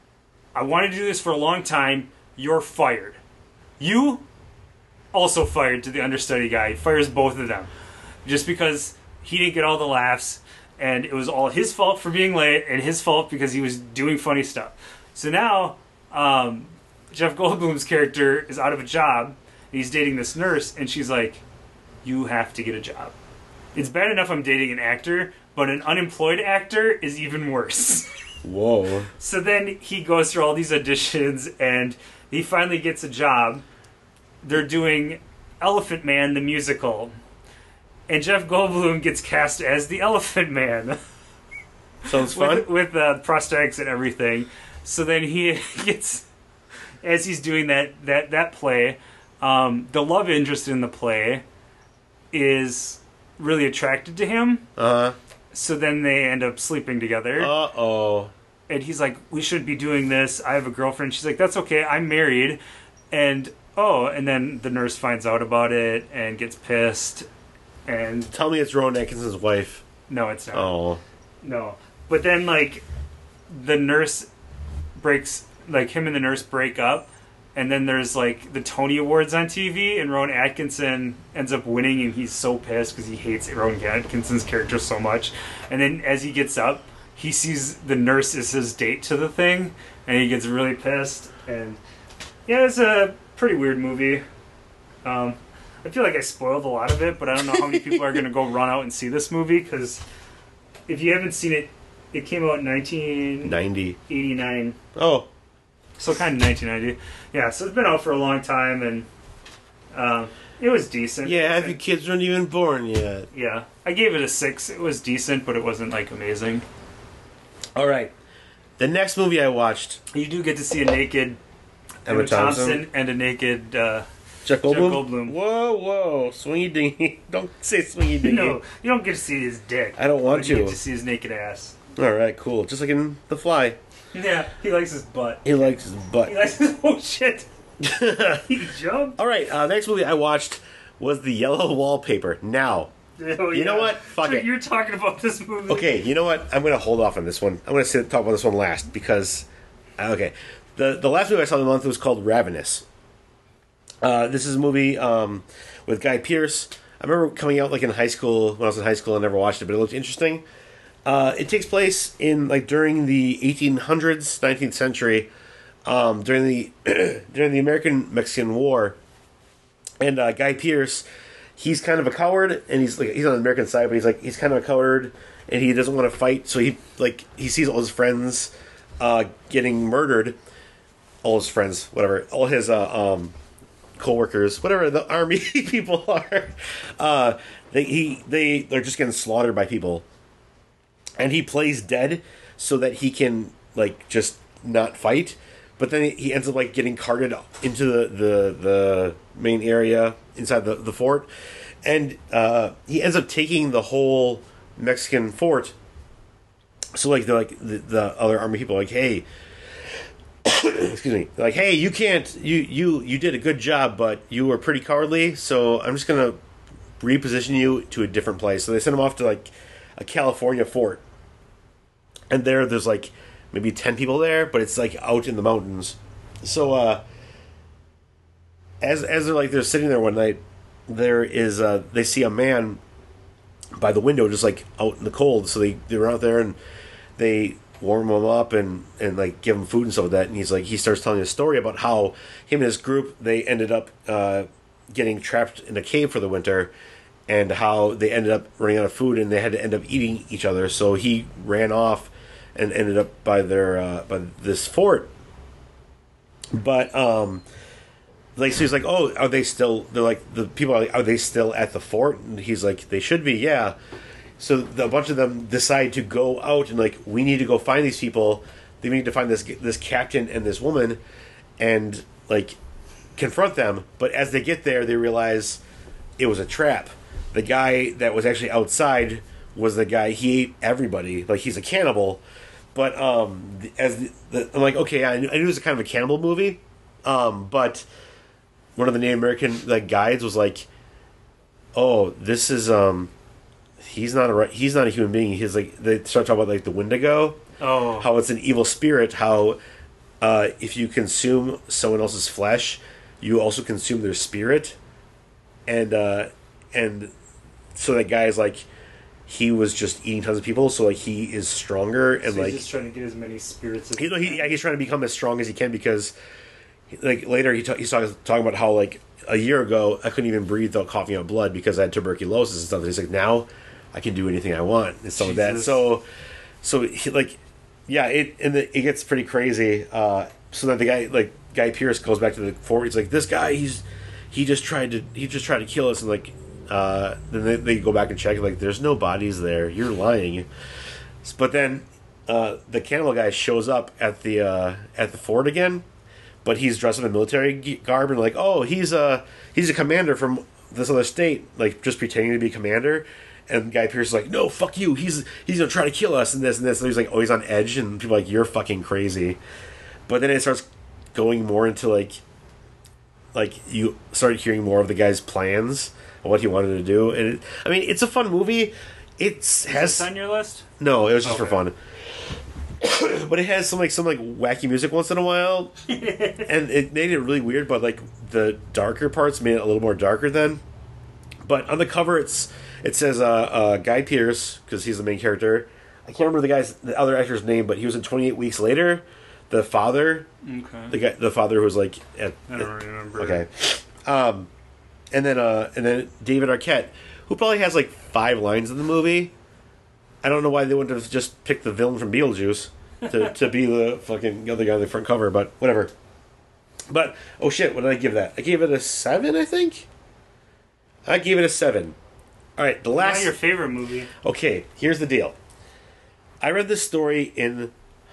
I wanted to do this for a long time, you're fired. You also fired to the understudy guy. He fires both of them. Just because he didn't get all the laughs, and it was all his fault for being late, and his fault because he was doing funny stuff. So now, um, Jeff Goldblum's character is out of a job, and he's dating this nurse, and she's like, you have to get a job. It's bad enough I'm dating an actor, but an unemployed actor is even worse. Whoa. So then he goes through all these auditions, and he finally gets a job. They're doing Elephant Man, the musical. And Jeff Goldblum gets cast as the Elephant Man. Sounds fun. with, with uh, prosthetics and everything. So then he gets, as he's doing that that that play, um, the love interest in the play is really attracted to him. Uh-huh. So then they end up sleeping together. Uh-oh. And he's like, we shouldn't be doing this. I have a girlfriend. She's like, that's okay. I'm married. And, oh, and then the nurse finds out about it and gets pissed. And Tell me it's Rowan Atkinson's wife. no, it's not. Oh. No. But then, like, the nurse breaks, like, him and the nurse break up. And then there's, like, the Tony Awards on T V. And Rowan Atkinson ends up winning. And he's so pissed because he hates Rowan Atkinson's character so much. And then as he gets up, he sees the nurse as his date to the thing. And he gets really pissed. And, yeah, it's a pretty weird movie. Um... I feel like I spoiled a lot of it, but I don't know how many people are going to go run out and see this movie, because if you haven't seen it, it came out in nineteen eighty-nine. ninety. Oh. So kind of nineteen ninety. Yeah, so it's been out for a long time, and um, it was decent. Yeah, have your kids weren't even born yet. Yeah. I gave it a six. It was decent, but it wasn't, like, amazing. All right. The next movie I watched, You do get to see a naked Emma Emma Thompson. Thompson and a naked... Uh, Jeff Goldblum? Jeff Goldblum. Whoa, whoa. Swingy dingy. Don't say swingy dingy. no, you don't get to see his dick. I don't want but You to. get to see his naked ass. All right, cool. Just like in The Fly. Yeah, he likes his butt. He likes his butt. He likes his... Oh, shit. He jumped. All right, uh, next movie I watched was The Yellow Wallpaper. Now, Oh, You know what? Fuck so it. You're talking about this movie. okay, you know what? I'm going to hold off on this one. I'm going to talk about this one last because, uh, okay, the the last movie I saw in the month was called Ravenous. Uh, this is a movie um, with Guy Pearce. I remember coming out like in high school when I was in high school. I never watched it, but it looked interesting. Uh, it takes place in like during the eighteen hundreds, nineteenth century, um, during the during the American Mexican War, and uh, Guy Pearce, he's kind of a coward, and he's like he's on the American side, but he's like he's kind of a coward, and he doesn't want to fight, so he like he sees all his friends uh, getting murdered, all his friends, whatever, all his uh, um, co-workers, whatever the army people are, uh, they he they they're just getting slaughtered by people, and he plays dead so that he can like just not fight. But then he ends up like getting carted into the the, the main area inside the, the fort, and uh, he ends up taking the whole Mexican fort. So like the like the, the other army people are like, hey, excuse me, they're like, hey, you can't, you you you did a good job, but you were pretty cowardly. So I'm just gonna reposition you to a different place. So they send him off to like a California fort, and there there's like maybe ten people there, but it's like out in the mountains. So uh, as as they're like they're sitting there one night, there is uh, they see a man by the window just like out in the cold. So they they're out there and they warm him up and and like give him food and stuff like that. And he's like he starts telling a story about how him and his group they ended up uh, getting trapped in a cave for the winter, and how they ended up running out of food and they had to end up eating each other. So he ran off and ended up by their uh, by this fort. But um, like so he's like, oh, are they still? They're like the people are like, are they still at the fort? And he's like, they should be, yeah. So the, a bunch of them decide to go out and like, we need to go find these people. They need to find this this captain and this woman, and like confront them. But as they get there, they realize it was a trap. The guy that was actually outside was the guy, he ate everybody. Like he's a cannibal. But um, as the, the, I'm like, okay, I knew, I knew it was a kind of a cannibal movie, um, but one of the Native American like guides was like, "Oh, this is um, he's not a he's not a human being. He's like they start talking about like the Wendigo, oh, how it's an evil spirit. How uh, if you consume someone else's flesh, you also consume their spirit, and uh, and so that guy is like." He was just eating tons of people, so like he is stronger and so he's like just trying to get as many spirits as you know he, yeah, he's trying to become as strong as he can because like later he ta- he's talking talking about how like a year ago I couldn't even breathe without coughing out blood because I had tuberculosis and stuff. And he's like now I can do anything I want and stuff like that. So so he, like yeah it and the, it gets pretty crazy. Uh, so then the guy like Guy Pearce goes back to the fort. He's like this guy he's he just tried to he just tried to kill us and like. Uh, then they, they go back and check, like, there's no bodies there. You're lying. But then uh, the cannibal guy shows up at the uh, at the fort again, but he's dressed in a military garb and like, oh, he's a he's a commander from this other state, like just pretending to be commander. And Guy Pearce is like, no, fuck you. He's he's gonna try to kill us and this and this. And he's like always on edge, and people are like, you're fucking crazy. But then it starts going more into like, like you start hearing more of the guy's plans. What he wanted to do, and it, I mean, it's a fun movie. It's has Is this on your list? No, it was just okay. for fun. But it has some like some like wacky music once in a while, and it made it really weird. But like the darker parts made it a little more darker then. But on the cover, it's it says uh, uh, Guy Pearce because he's the main character. I can't remember the guy's the other actor's name, but he was in twenty-eight Weeks Later. The father, okay, the guy, the father who was like at, I don't remember. Okay. Um, And then, uh, and then David Arquette, who probably has like five lines in the movie. I don't know why they wouldn't have just picked the villain from Beetlejuice to, to be the fucking other guy on the front cover, but whatever. But oh shit, what did I give that? I gave it a seven, I think. I gave it a seven. All right, the last. Not your favorite movie. Okay, here's the deal. I read this story in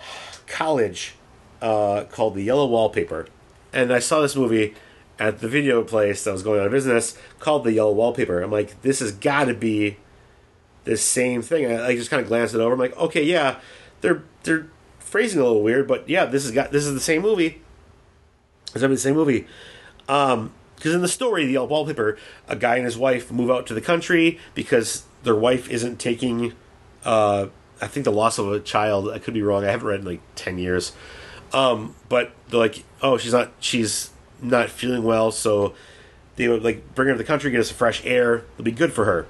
college uh, called The Yellow Wallpaper, and I saw this movie at the video place that was going out of business called The Yellow Wallpaper. I'm like, this has got to be the same thing. I, I just kind of glanced it over. I'm like, okay, yeah, they're they're phrasing a little weird, but yeah, this is got this is the same movie. It's the same movie. Um, because in the story, The Yellow Wallpaper, a guy and his wife move out to the country because their wife isn't taking. Uh, I think the loss of a child. I could be wrong. I haven't read in like ten years. Um, but they're like, oh, she's not. She's not feeling well, so they would like bring her to the country, get us some fresh air. It'll be good for her.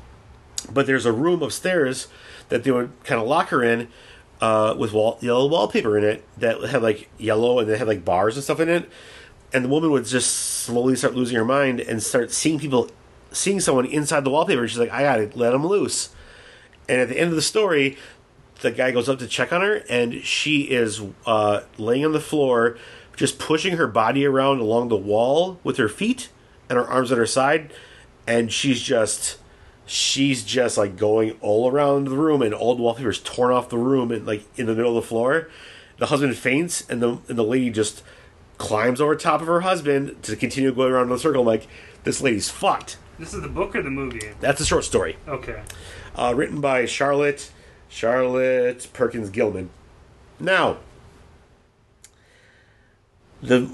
But there's a room upstairs that they would kind of lock her in uh, with wall- yellow wallpaper in it that had like yellow and they had like bars and stuff in it. And the woman would just slowly start losing her mind and start seeing people, seeing someone inside the wallpaper. And she's like, I gotta let him loose. And at the end of the story, the guy goes up to check on her, and she is uh, laying on the floor, just pushing her body around along the wall with her feet and her arms at her side, and she's just she's just like going all around the room, and all the wallpaper is torn off the room and like in the middle of the floor. The husband faints, and the and the lady just climbs over top of her husband to continue going around in the circle. I'm like, this lady's fucked. This is the book or the movie? That's a short story. Okay. Uh, written by Charlotte Charlotte Perkins Gilman. Now, the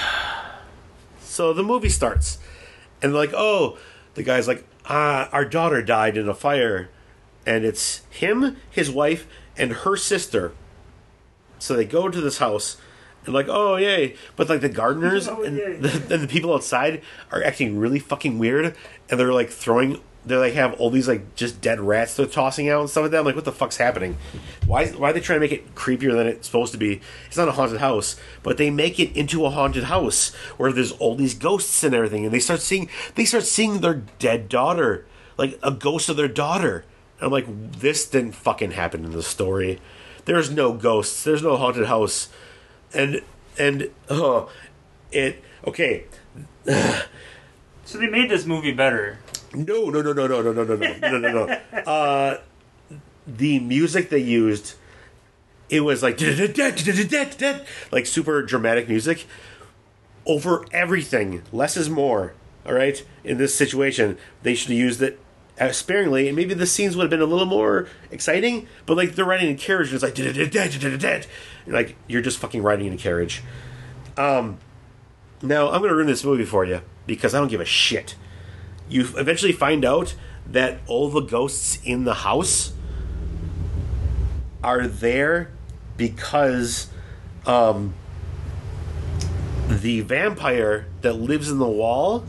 so the movie starts, and they're like, oh, the guy's like, ah, our daughter died in a fire, and it's him, his wife, and her sister. So they go to this house, and like, oh yay! But like the gardeners Oh, and, yay. the, and the people outside are acting really fucking weird, and they're like throwing. They like have all these like just dead rats they're tossing out and stuff like that. I'm like, what the fuck's happening? Why? Why are they trying to make it creepier than it's supposed to be? It's not a haunted house, but they make it into a haunted house where there's all these ghosts and everything, and they start seeing they start seeing their dead daughter, like a ghost of their daughter. And I'm like, this didn't fucking happen in the story. There's no ghosts. There's no haunted house, and and oh, it okay. So they made this movie better. No, no, no, no, no, no, no, no, no, no, no, no. Uh, the music they used, it was like like super dramatic music over everything. Less is more. All right, in this situation, they should have used it uh, sparingly, and maybe the scenes would have been a little more exciting. But like they're riding in a carriage, and it's like and like you're just fucking riding in a carriage. Um, now I'm gonna ruin this movie for you because I don't give a shit. You eventually find out that all the ghosts in the house are there because um, the vampire that lives in the wall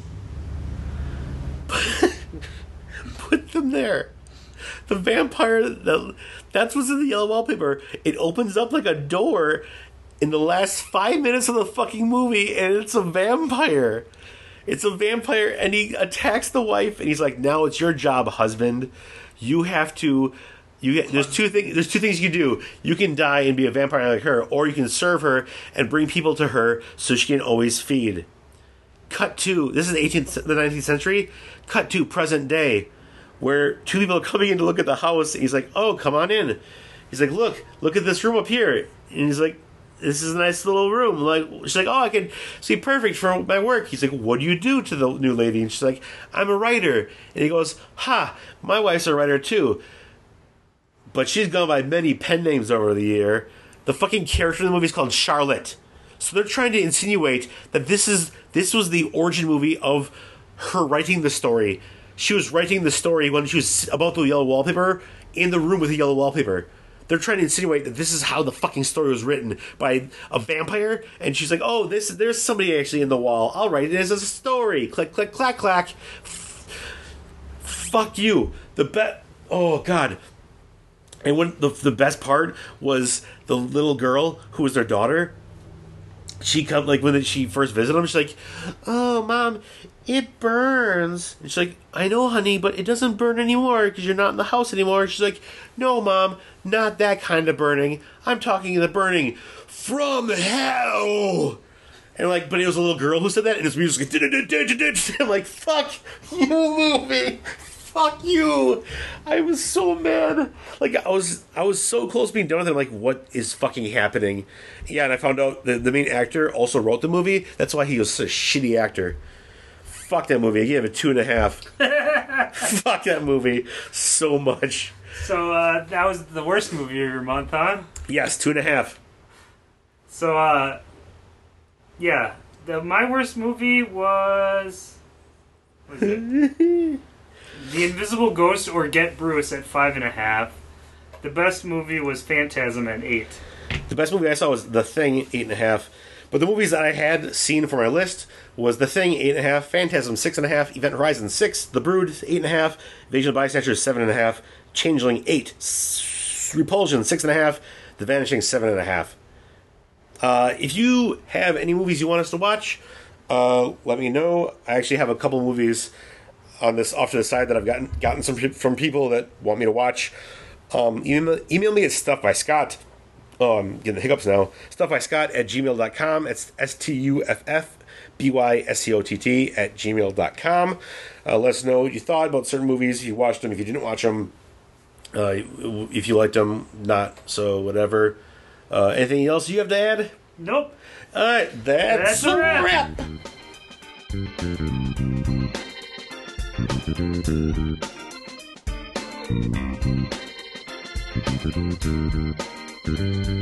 put them there. The vampire, that, that's what's in the yellow wallpaper. It opens up like a door in the last five minutes of the fucking movie, and it's a vampire. It's a vampire, and he attacks the wife, and he's like, "Now it's your job, husband. You have to. You get, there's two things. There's two things you can do. You can die and be a vampire like her, or you can serve her and bring people to her so she can always feed." Cut to this is the eighteenth, the nineteenth century. Cut to present day, where two people are coming in to look at the house. And he's like, "Oh, come on in." He's like, "Look, look at this room up here," and he's like, "This is a nice little room." Like, she's like, "Oh, I can see perfect for my work." He's like, "What do you do?" to the new lady, and she's like, "I'm a writer." And he goes, "Ha, my wife's a writer too, but she's gone by many pen names over the year." The fucking character in the movie is called Charlotte. So they're trying to insinuate that this is this was the origin movie of her writing the story. She was writing the story when she was about the yellow wallpaper in the room with the yellow wallpaper. They're trying to insinuate that this is how the fucking story was written by a vampire, and she's like, "Oh, this there's somebody actually in the wall. I'll write it as a story." Click, click, clack, clack. F- fuck you. The bet. Oh God. And when the the best part was the little girl who was their daughter. She come like when she first visited them. She's like, "Oh, Mom, it burns." And she's like, "I know, honey, but it doesn't burn anymore because you're not in the house anymore." She's like, "No, Mom, not that kind of burning. I'm talking the burning from hell." And like, but it was a little girl who said that, and his music was like, I'm like, "Fuck you, movie. Fuck you." I was so mad. Like I was I was so close to being done with it. I'm like, what is fucking happening? Yeah, and I found out the, the main actor also wrote the movie. That's why he was such a shitty actor. Fuck that movie. I gave it a two and a half. Fuck that movie so much. So uh, that was the worst movie of your month, huh? Yes, two and a half. So uh yeah. The my worst movie was what was it? The Invisible Ghost or Get Bruce at five and a half. The best movie was Phantasm at eight. The best movie I saw was The Thing, eight and a half. But the movies that I had seen for my list was The Thing, eight and a half, Phantasm, six and a half, Event Horizon, six, The Brood, eight and a half, Invasion of Body Snatchers, seven and a half, Changeling, eight, Repulsion, six and a half, The Vanishing, seven and a half. Uh, if you have any movies you want us to watch, uh, let me know. I actually have a couple movies on this off to the side that I've gotten gotten some from people that want me to watch. Um, email, email me at stuff by Scott Oh, I'm getting the hiccups now. Stuff by Scott at gmail dot com. It's S T U F F B Y S C O T T at gmail dot com. Uh, let us know what you thought about certain movies, if you watched them, if you didn't watch them, uh, if you liked them, not, so whatever. Uh, anything else you have to add? Nope. All right, that's, That's a a wrap. wrap. Thank you.